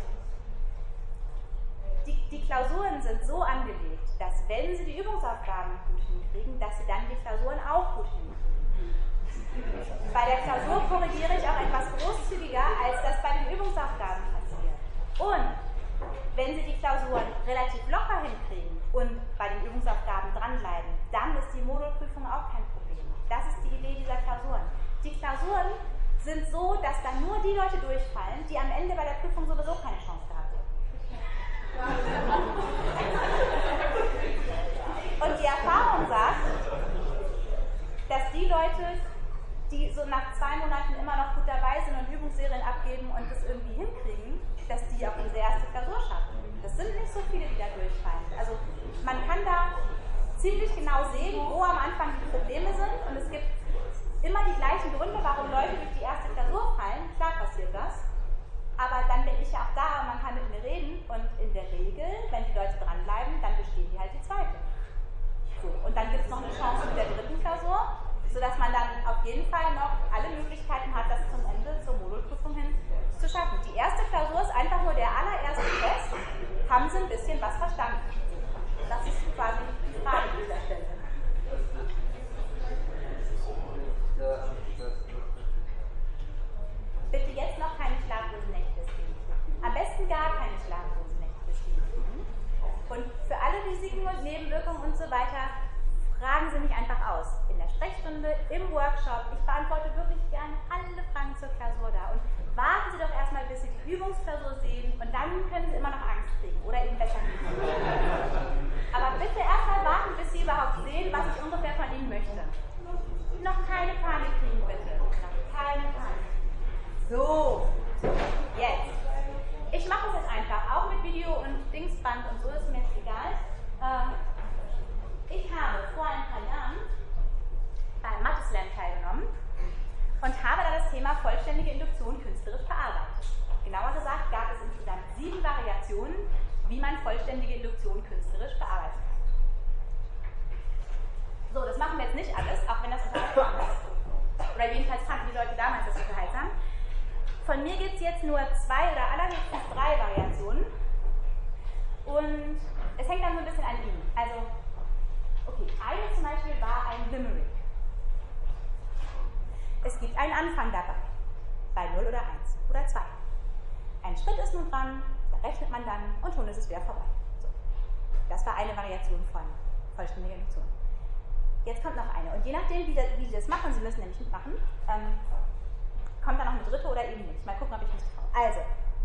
Die Klausuren sind so angelegt, dass wenn Sie die Übungsaufgaben gut hinkriegen, dass Sie dann die Klausuren auch gut hinkriegen. Bei der Klausur korrigiere ich auch etwas großzügiger, als das bei den Übungsaufgaben passiert. Und wenn Sie die Klausuren relativ locker hinkriegen und bei den Übungsaufgaben dranbleiben, dann ist die Modulprüfung auch kein Problem. Das ist die Idee dieser Klausuren. Die Klausuren sind so, dass dann nur die Leute durchfallen, die am Ende bei der Prüfung sowieso keine Chance gehabt haben. Und die Erfahrung sagt, dass die Leute, die so nach 2 Monaten immer noch gut dabei sind und Übungsserien abgeben und das irgendwie hinkriegen, dass die auch diese erste Klausur schaffen. Das sind nicht so viele, die da durchfallen. Also man kann da ziemlich genau sehen, wo am Anfang die Probleme sind und es gibt immer die gleichen Gründe, warum Leute durch die erste Klausur fallen. Klar passiert das. Aber dann bin ich ja auch da und man kann mit mir reden und in der Regel, wenn die Leute dranbleiben, dann bestehen die halt die zweite. So, und dann gibt es noch eine Chance mit der 3. Klausur, sodass man dann auf jeden Fall noch alle Möglichkeiten hat, das zum Ende zur Modulprüfung hin zu schaffen. Die erste Klausur ist einfach nur der allererste Test. Haben Sie ein bisschen was verstanden? Das ist quasi die Frage an dieser Stelle. Bitte jetzt noch keine schlaflosen Nächte stehen. Am besten gar keine schlaflosen Nächte stehen. Und für alle Risiken und Nebenwirkungen und so weiter, fragen Sie mich einfach aus. In der Sprechstunde, im Workshop. Ich beantworte wirklich gerne alle Fragen zur Klausur da. Und warten Sie doch erstmal, bis Sie die Übungsklausur sehen und dann können Sie immer noch Angst kriegen oder eben besser nicht. Aber bitte erstmal warten, bis Sie überhaupt sehen, was ich ungefähr von Ihnen möchte. Noch keine Panik kriegen, bitte. Noch keine Panik. So, jetzt. Ich mache es jetzt einfach, auch mit Video und Dingsband und so, ist mir jetzt egal. Ich habe vor ein paar Jahren beim Mathe-Slam teilgenommen und habe da das Thema vollständige Induktion künstlerisch bearbeitet. Genauer gesagt gab es insgesamt 7 Variationen, wie man vollständige Induktion künstlerisch bearbeitet kann. So, das machen wir jetzt nicht alles, auch wenn das unterhaltsam ist. Oder jedenfalls fanden die Leute damals das unterhaltsam. Von mir gibt es jetzt nur 2 oder allerhöchstens 3 Variationen. Und es hängt dann so ein bisschen an Ihnen. Also, okay, eine zum Beispiel war ein Limerick. Es gibt einen Anfang dabei, bei 0 oder 1 oder 2. Ein Schritt ist nun dran, da rechnet man dann und schon ist es wieder vorbei. So. Das war eine Variation von vollständiger Induktion. Jetzt kommt noch eine. Und je nachdem, wie Sie das machen, Sie müssen nämlich mitmachen, kommt dann noch eine dritte oder eben nicht. Mal gucken, ob ich mich traue. Also,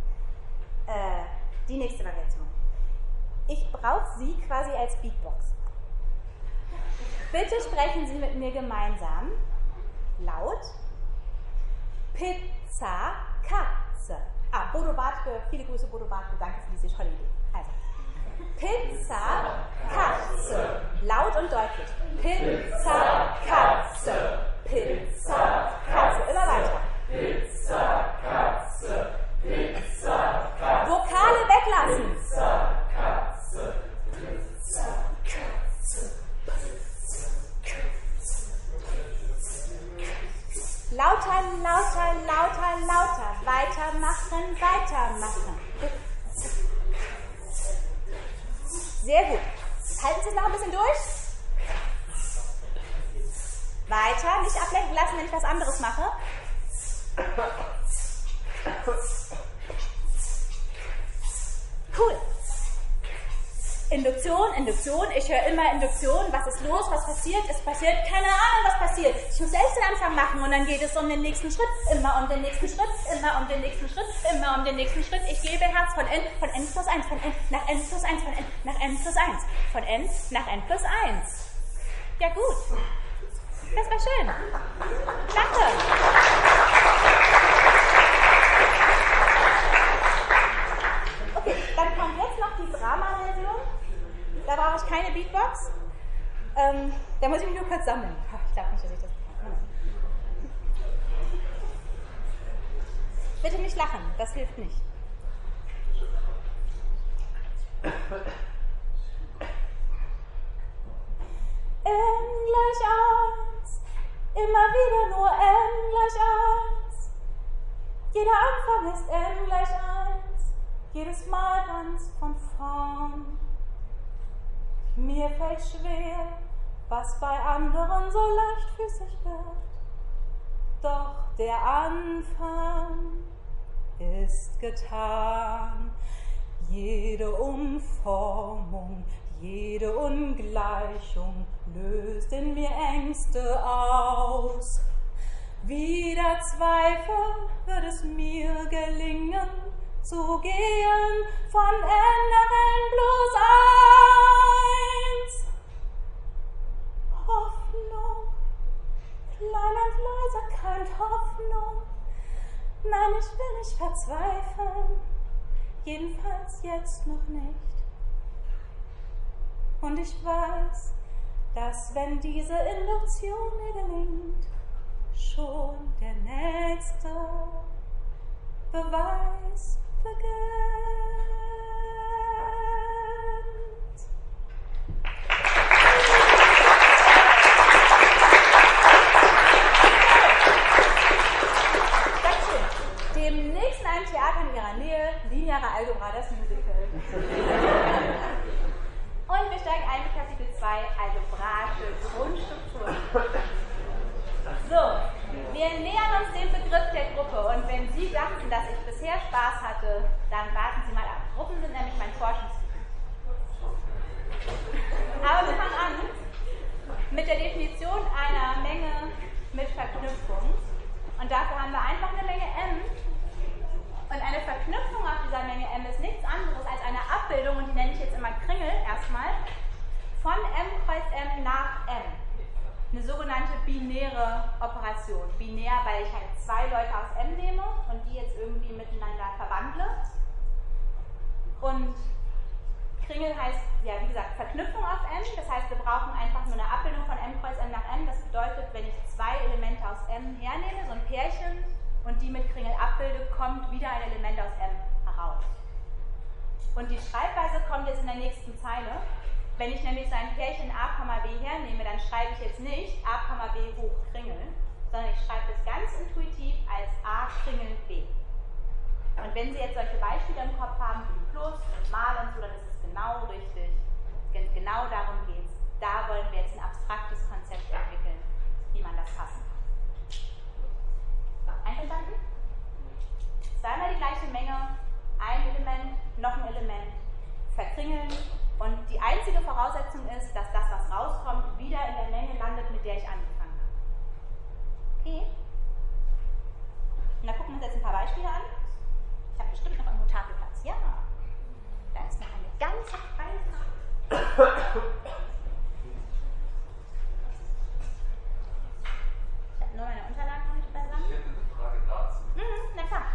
die nächste Variation. Ich brauche Sie quasi als Beatbox. Bitte sprechen Sie mit mir gemeinsam laut Pizza, Katze. Bodo Wartke, viele Grüße Bodo Wartke, danke für diese tolle Idee. Also, Pizza, Katze, laut und deutlich. Pizza, Katze, Pizza, Katze, immer weiter. Pizza, Katze, Pizza, Katze. Vokale weglassen. Pizza, Katze, Pizza, Katze, lauter, lauter, lauter, lauter. Weitermachen, weitermachen. Sehr gut. Halten Sie es noch ein bisschen durch. Weiter, nicht ablenken lassen, wenn ich was anderes mache. Cool. Induktion, Induktion, ich höre immer Induktion, was ist los, was passiert, es passiert, keine Ahnung, was passiert. Ich muss selbst den Anfang machen und dann geht es um den nächsten Schritt, immer um den nächsten Schritt, immer um den nächsten Schritt, immer um den nächsten Schritt. Ich gebe Herz von n plus 1, von n nach n plus 1, von n nach n plus 1, von n nach n plus 1. Ja gut, das war schön. Danke. Okay, dann kommt jetzt noch die Drama-Version. Da brauche ich keine Beatbox. Da muss ich mich nur kurz sammeln. Ich glaube nicht, dass ich das kann. Bitte nicht lachen, das hilft nicht. N gleich 1, immer wieder nur n gleich 1. Jeder Anfang ist n gleich 1, jedes Mal ganz von vorn. Mir fällt schwer, was bei anderen so leichtfüßig wird. Doch der Anfang ist getan. Jede Umformung, jede Ungleichung löst in mir Ängste aus. Wider Zweifel wird es mir gelingen, zu gehen von n nach n plus 1. Hoffnung, klein und leise keimt Hoffnung. Nein, ich will nicht verzweifeln, jedenfalls jetzt noch nicht. Und ich weiß, dass wenn diese Induktion mir gelingt, schon der nächste Beweis beginnt. Dankeschön. Demnächst in einem Theater in Ihrer Nähe, Lineare Algebra, das Musical. Und wir steigen ein mit Kapitel 2, algebraische Grundstrukturen. So, wir nähern uns dem Begriff der Gruppe und wenn Sie dachten, dass ich bisher Spaß hatte, dann warten Sie mal ab. Gruppen sind nämlich mein Forschungsgebiet. Aber wir fangen an mit der Definition einer Menge mit Verknüpfung. Und dafür haben wir einfach eine Menge m. Und eine Verknüpfung auf dieser Menge m ist nichts anderes als eine Abbildung, und die nenne ich jetzt immer Kringel erstmal, von m kreuz m nach m. Eine sogenannte binäre Operation. Binär, weil ich halt 2 Leute aus m nehme und die jetzt irgendwie miteinander verwandle. Und Kringel heißt, ja wie gesagt, Verknüpfung auf m. Das heißt, wir brauchen einfach nur eine Abbildung von m kreuz m nach m. Das bedeutet, wenn ich 2 Elemente aus m hernehme, so ein Pärchen, und die mit Kringel abbilde, kommt wieder ein Element aus m heraus. Und die Schreibweise kommt jetzt in der nächsten Zeile. Wenn ich nämlich so ein Pärchen a, b hernehme, dann schreibe ich jetzt nicht a, b hoch Kringel, sondern ich schreibe das ganz intuitiv als a Kringel b. Und wenn Sie jetzt solche Beispiele im Kopf haben, wie Plus und Mal und so, dann ist es genau richtig. Genau darum geht es. Da wollen wir jetzt ein abstraktes Konzept entwickeln, wie man das fassen kann. So, einverstanden? Zweimal die gleiche Menge, ein Element, noch ein Element, verkringeln. Und die einzige Voraussetzung ist, dass das, was rauskommt, wieder in der Menge landet, mit der ich angefangen habe. Okay? Und da gucken wir uns jetzt ein paar Beispiele an. Ich habe bestimmt noch irgendwo Tafelplatz. Ja, da ist noch eine ganze freie Tafel. Ich habe nur meine Unterlagen noch nicht beisammen. Ich hätte eine Frage dazu. Na klar.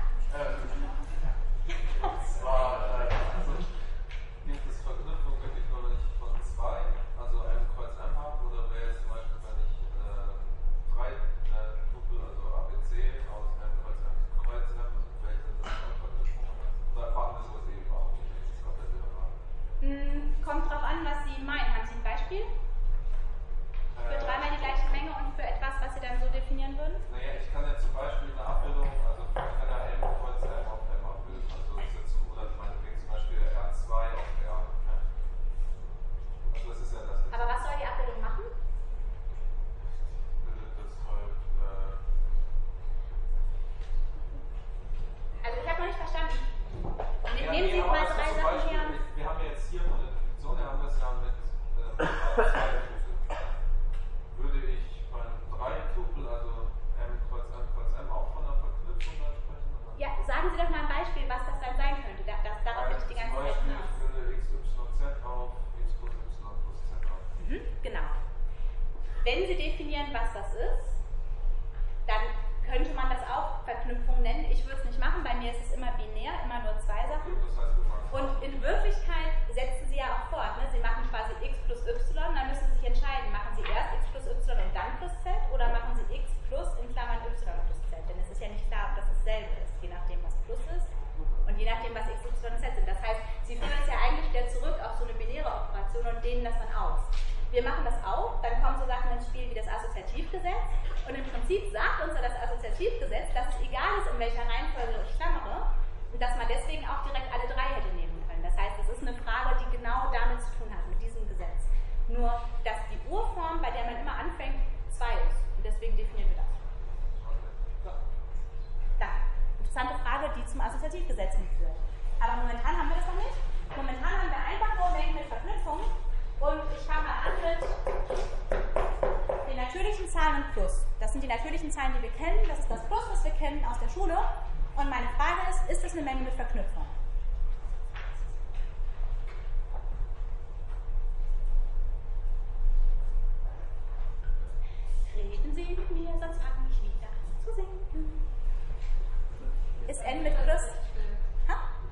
Und zwar, gibt es Verknüpfung wirklich nur, wenn ich von 2, also M Kreuz M habe, oder wäre es zum Beispiel, wenn ich 3 Tupel, also ABC aus M Kreuz M, wäre das eine Verknüpfung? Oder machen wir sowas eben auch nicht? Das ist komplett irrelevant. Kommt drauf an, was Sie meinen. Haben Sie ein Beispiel? Für dreimal die gleiche Menge und für etwas, was Sie dann so definieren würden? Naja, ich kann ja zum Beispiel eine Abbildung, also ich kann ja M Kreuz M auf M abbilden. Also ist jetzt, oder meinetwegen zum Beispiel R2 auf R. Ne? Also das ist ja das. Aber was soll die Abbildung machen? Das halt, Also ich habe noch nicht verstanden. ja, Nehmen Sie aber mal das drei ist zum Sachen Beispiel, her. wir haben ja jetzt hier von der Definition her haben wir es ja mit R2 würde ich beim 3-Tupel, also M Kreuz M auch von einer Verknüpfung dann sprechen? Oder? Ja, sagen Sie doch mal ein Beispiel, was das dann sein könnte. Darauf bin ich die ganze Zeit Zum Beispiel, hinaus. ich würde x, y, z auf x plus y plus z auf. Genau. Wenn Sie definieren, was das ist, dann könnte man das auch Verknüpfung nennen. Ich würde es nicht machen, bei mir ist es immer binär, immer nur zwei Sachen. Das heißt, du machst Und in Wirklichkeit setzen Sie ja auch fort. Ne? Sie machen quasi x plus y, dann müssen Sie sich entscheiden, machen Sie erst x plus y und dann plus z oder machen Sie x plus in Klammern y plus z. Denn es ist ja nicht klar, ob das dasselbe ist, je nachdem, was plus ist und je nachdem, was x, y und z sind. Das heißt, Sie führen es ja eigentlich wieder zurück auf so eine binäre Operation und dehnen das dann aus. Wir machen das auch, dann kommen so Sachen ins Spiel wie das Assoziativgesetz. Und im Prinzip sagt uns ja das Assoziativgesetz, dass es egal ist, in welcher Reihenfolge ich klammere, und dass man deswegen auch direkt alle drei hätte nehmen können. Das heißt, es ist eine Frage, die genau damit zu tun hat, mit diesem Gesetz. Nur, dass die Urform, bei der man immer anfängt, 2 ist. Und deswegen definieren wir das. So. Danke. Interessante Frage, die zum Assoziativgesetz führt. Aber momentan haben wir das noch nicht. Momentan haben wir einfach nur Mengen mit Verknüpfung. Und ich fange mal an mit den natürlichen Zahlen und Plus. Das sind die natürlichen Zahlen, die wir kennen. Das ist das Plus, was wir kennen aus der Schule. Und meine Frage ist das eine Menge mit Verknüpfung? Reden Sie mit mir, sonst fange ich wieder an zu singen. Ist N mit Plus? Ha?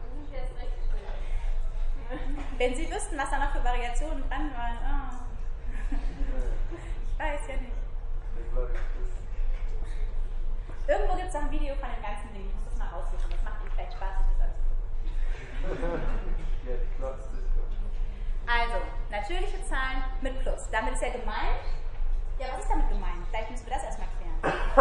Wenn Sie wüssten, was da noch für Variationen dran waren. Oh. Ich weiß ja nicht. Irgendwo gibt es auch ein Video von dem ganzen Ding. Ich muss das mal raussuchen. Das macht Ihnen vielleicht Spaß, sich das anzugucken. Also, natürliche Zahlen mit Plus. Damit ist ja gemeint. Ja, was ist damit gemeint? Vielleicht müssen wir das erstmal klären.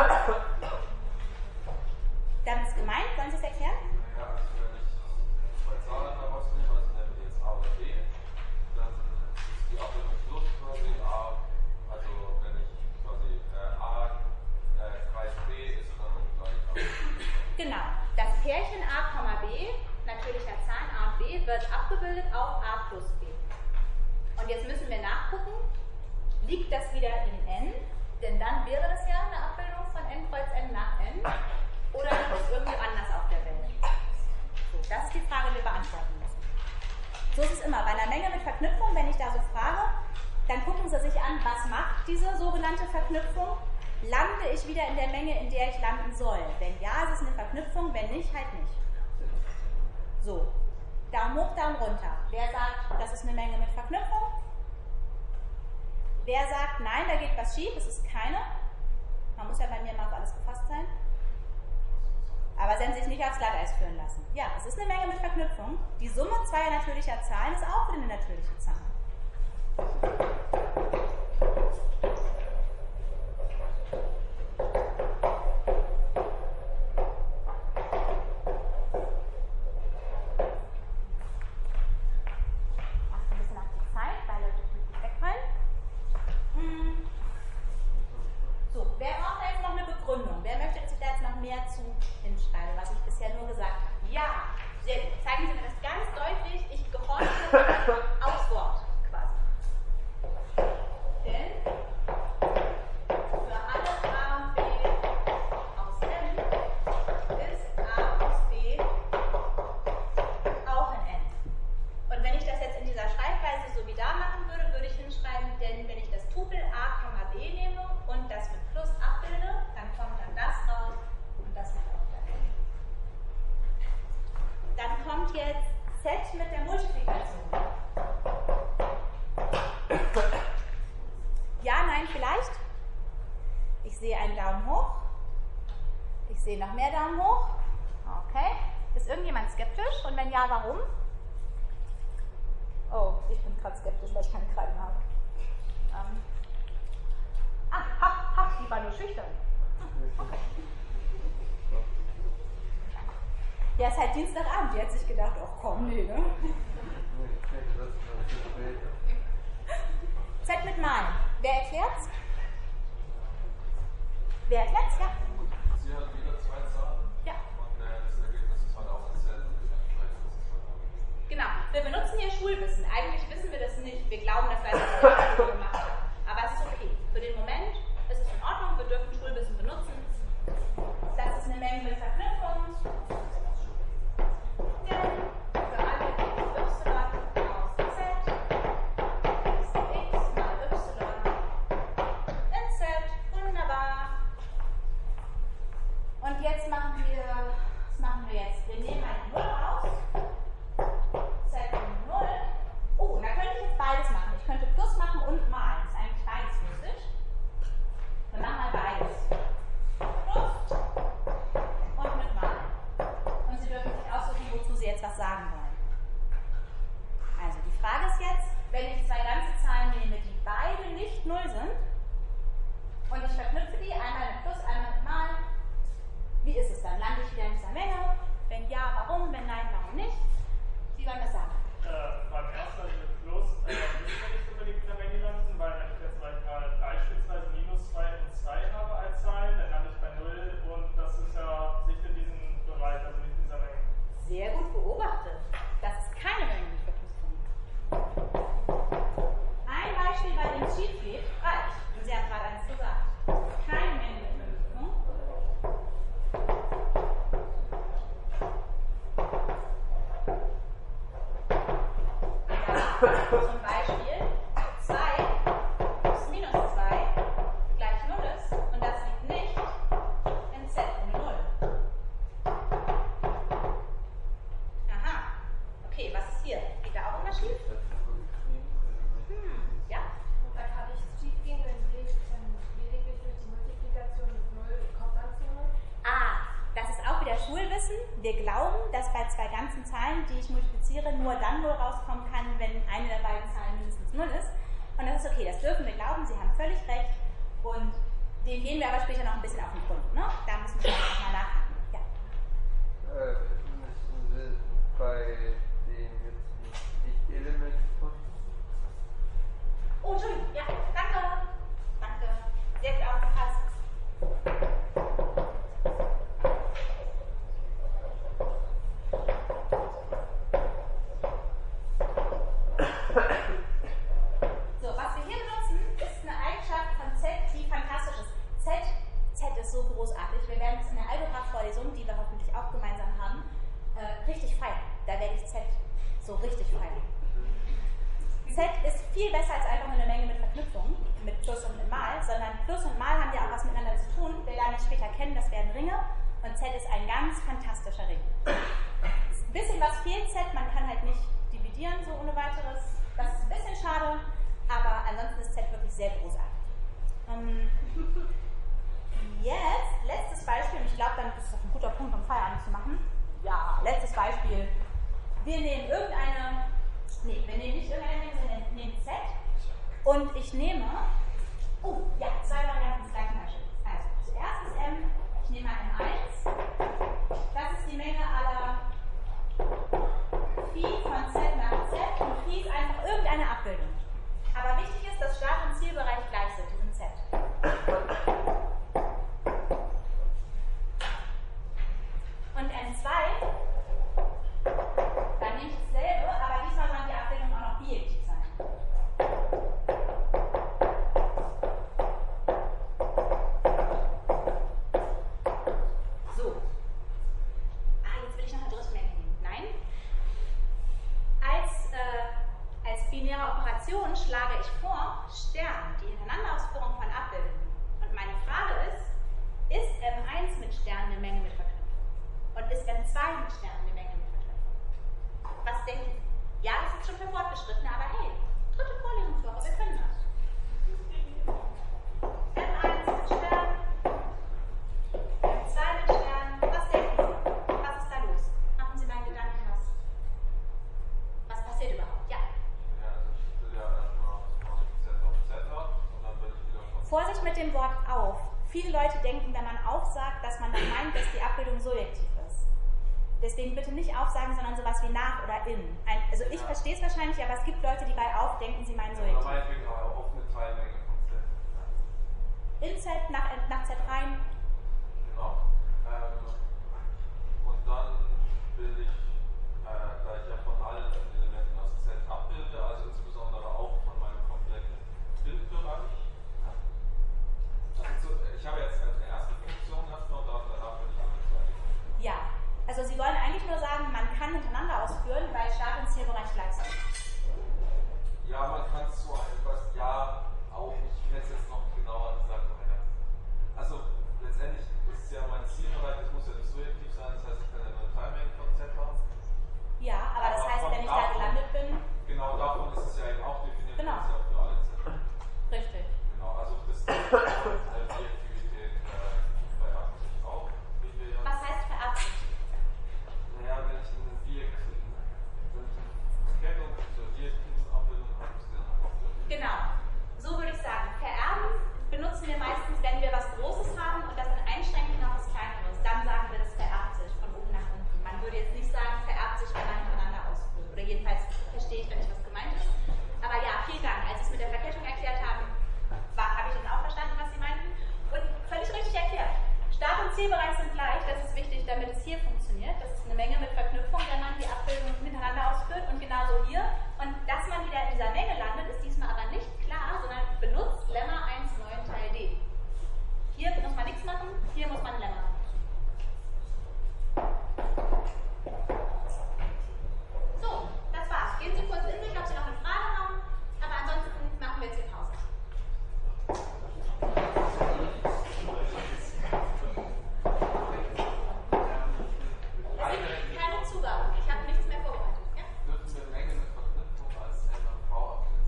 Damit ist gemeint, sollen Sie es erklären? Ja, also wenn ich 2 Zahlen daraus nehme, also nennen wir jetzt A oder B, dann ist die Abbildung plus quasi A, also wenn ich quasi A Kreis B ist dann gleich A. Genau. Das Pärchen A, B, natürlicher Zahlen A und B, wird abgebildet auf A plus B. Und jetzt müssen wir nachgucken, liegt das wieder in N? Denn dann wäre das ja eine Abbildung von N Kreuz N nach N. Oder liegt es irgendwo anders auf der Welt? So, das ist die Frage, die wir beantworten müssen. So ist es immer. Bei einer Menge mit Verknüpfung, wenn ich da so frage, dann gucken Sie sich an, was macht diese sogenannte Verknüpfung? Lande ich wieder in der Menge, in der ich landen soll? Wenn ja, ist es eine Verknüpfung, wenn nicht, halt nicht. So, Daumen hoch, Daumen runter. Wer sagt, das ist eine Menge mit Verknüpfung? Wer sagt, nein, da geht was schief, es ist keine? Man muss ja bei mir mal auf alles gefasst sein. Aber Sie haben sich nicht aufs Glatteis führen lassen. Ja, es ist eine Menge mit Verknüpfung. Die Summe zweier natürlicher Zahlen ist auch wieder eine natürliche Zahl. jetzt Z mit der Multiplikation. Ja, nein, vielleicht? Ich sehe einen Daumen hoch. Ich sehe noch mehr Daumen hoch. Okay. Ist irgendjemand skeptisch? Und wenn ja, warum? Oh, ich bin gerade skeptisch, weil ich keine Kreiden habe. Die war nur schüchtern. Okay. Ja, ist halt Dienstagabend. Die hat sich gedacht, ach komm, nee, ne? Z mit Malen. Wer erklärt's? Wer erklärt's? Ja. Sie hat wieder zwei Zahlen. Ja. Und das Ergebnis ist halt auch dasselbe. Genau. Wir benutzen hier Schulwissen. Eigentlich wissen wir das nicht. Wir glauben, dass wir das so gemacht haben. Aber es ist okay. Für den Moment ist es in Ordnung. Wir dürfen Schulwissen benutzen. Das ist eine Menge mit Verknüpfungen. Denn für alle y aus z ist x mal y in z. Wunderbar. Und jetzt machen wir, was machen wir jetzt? Wir nehmen eine 0 raus. Z und 0. Oh, da könnte ich jetzt beides machen. Ich könnte Plus machen und malen. Das ist eigentlich beides lustig. Wir machen mal beides. Plus und mit malen. Und Sie dürfen sich aussuchen, wozu Sie jetzt was sagen wollen. Also die Frage ist jetzt, wenn ich zwei ganze Zahlen nehme, die beide nicht 0 sind, und ich verknüpfe die einmal mit Plus, einmal mit Malen, wie ist es dann? Lande ich wieder in dieser Menge? Wenn ja, warum? Wenn nein, warum nicht? Sie wollen das sagen. Beim ersten, also mit Plus, müssen wir nicht unbedingt in der Menge landen, weil wenn ich jetzt beispielsweise minus 2 und 2 habe als Zahlen, dann lande ich bei 0 und das ist ja nicht in diesem Bereich, also nicht in dieser Menge. Sehr gut beobachtet. Das ist keine Mengenverknüpfung. Ein Beispiel, bei dem es schief geht, reicht. Und Sie haben gerade eins gesagt. Keine Mengenverknüpfung. Zum Beispiel 2 plus minus 2 gleich 0 ist und das liegt nicht in Z ohne 0. Aha. Okay, was ist hier? Geht da auch immer schief? Ja? Da kann ich schief gehen, wenn ich lediglich durch die Multiplikation mit 0 kommt dann zu 0. Das ist auch wieder Schulwissen. Wir glauben, dass bei zwei ganzen Zahlen, die ich multipliziere, nur dann 0 rauskommen kann, wenn eine der beiden Zahlen mindestens 0 ist. Und das ist okay, das dürfen wir glauben, Sie haben völlig recht. Und dem gehen wir aber später noch ein bisschen auf den Grund. Ne? Da müssen wir nochmal nachhaken. Ja. Müssen Sie bei den jetzt Nicht-Elementen von? Oh, Entschuldigung. Ja, danke. Danke. Sehr gut aufgepasst. So, was wir hier benutzen, ist eine Eigenschaft von Z, die fantastisch ist. Z ist so großartig. Wir werden es in der Algebra-Vorlesung, die wir hoffentlich auch gemeinsam haben, richtig feiern. Da werde ich Z so richtig feiern. Z ist viel besser als einfach nur eine Menge mit Verknüpfungen, mit Plus und mit Mal, sondern Plus und Mal haben ja auch was miteinander zu tun. Wir lernen es später kennen, das werden Ringe und Z ist ein ganz fantastischer Ring. Ein bisschen was fehlt Z, man kann halt nicht dividieren so ohne weiteres. Das ist ein bisschen schade, aber ansonsten ist Z wirklich sehr großartig. Jetzt, letztes Beispiel, und ich glaube, dann ist das ein guter Punkt, um Feierabend zu machen. Ja, letztes Beispiel. Wir nehmen wir nehmen nicht irgendeine Menge, sondern wir nehmen Z. Und ich nehme, zwei Varianten des gleichen Beispiels. Also, zuerst ist M, ich nehme mal M1. Das ist die Menge aller Phi von Z nach Z. Und Phi ist einfach irgendeine Abbildung. Aber wichtig ist, dass Start- und Zielbereich gleich sind, die sind Z. Und M2, dann nehme ich dasselbe, aber diesmal sollen die Abbildungen auch noch bijektiv sein. So. Jetzt will ich noch eine dritte Menge nehmen. Nein. Als binäre Operation schlage ich vor Stern, die Hineinanderausführung von Abbildungen. Und meine Frage ist M1 mit Stern eine Menge mit Verknüpfung? Und ist M2 mit Stern eine Menge mit Verknüpfung? Was denken Sie? Ja, das ist schon für Fortgeschrittene, aber hey, 3. Vorlesungswoche, wir können das. M1 mit Stern, M2 mit Stern. Was denken Sie? Was ist da los? Machen Sie mal einen Gedanken aus. Was passiert überhaupt? Ja. Ja, also ich will ja erstmal Z auf Z ab und dann bin ich wieder von. Vorsicht mit dem Wort auf. Viele Leute denken, wenn man aufsagt, dass man dann meint, dass die Abbildung surjektiv ist. Deswegen bitte nicht aufsagen, sondern sowas wie nach oder in. Also ich verstehe es wahrscheinlich, aber es gibt Leute, die bei auf denken, sie meinen surjektiv. Oder meinetwegen auch eine Teilmenge von Z. In Z, nach Z rein. Genau. Und dann will ich, da ich ja von allen Elementen aus Z abbilde, also insbesondere auch von meinem kompletten Bildbereich. Also ich habe jetzt eine erste Funktion erstmal und danach will ich eine zweite. Ja. Also Sie wollen eigentlich nur sagen, man kann hintereinander ausführen, weil Start- und Zielbereich gleich sind. Ja, man kann es so etwas, ja, auch, ich hätte es jetzt noch genauer gesagt, aber ja. Also letztendlich ist es ja mein Zielbereich, das muss ja nicht surjektiv sein, das heißt, ich kann ja nur eine Teilmenge von Z haben. Ja, aber das heißt, wenn ich da gelandet bin. Genau, davon ist es ja eben auch definiert, Genau. das ist ja für alle Z. Richtig. Genau, also das Objektivität vererbt sich auch, wie wir ja. Was heißt verabsichtigt? Naja, wenn ich eine Verkettung zur direktiven Abbildung habe, ist der dann auch der. Genau. So würde ich sagen. Vererben benutzen wir meistens, wenn wir was Großes haben und das in Einschränkungen auf was Kleineres. Dann sagen wir, das vererbt sich von oben nach unten. Man würde jetzt nicht sagen, vererbt sich, wenn man hintereinander ausführt. Oder jedenfalls verstehe ich, wenn ich was gemeint ist. Aber ja, vielen Dank. Als Sie es mit der Verkettung erklärt haben, habe ich das auch verstanden, was Sie meinten. Und völlig richtig erklärt. Start- und Zielbereich sind gleich. Das ist wichtig, damit es hier funktioniert. Das ist eine Menge mit Verknüpfung, wenn man die Abbildung miteinander ausführt. Und genauso hier. Und dass man wieder in dieser Menge landet, ist diesmal aber nicht klar, sondern benutzt Lemma 1 neuen Teil D. Hier muss man nichts machen, hier muss man Lemma machen. So, das war's. Gehen Sie kurz in sich, ob Sie noch eine Frage haben. Aber ansonsten machen wir jetzt hier Pause. Es gibt keine Zugabe. Ich habe nichts mehr vorbereitet. Ja? Dürfen wir Menge mit Verknüpfung als MMV absetzen?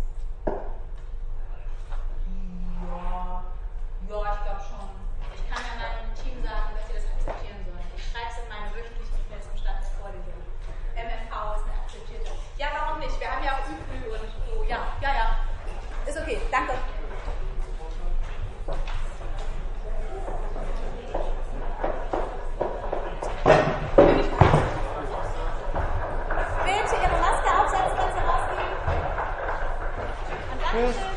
Ja, ich glaube schon. Ich kann ja meinem Team sagen, dass sie das akzeptieren sollen. Ich schreibe es in meine wöchentlichen E-Mails zum Stand der Vorlesung. MMV ist eine akzeptierte. Ja, warum nicht? Wir haben ja auch Übel und so. Ja. Ist okay, danke. Bitte Ihre Maske aufsetzen, wenn Sie rausgehen. Und danke schön.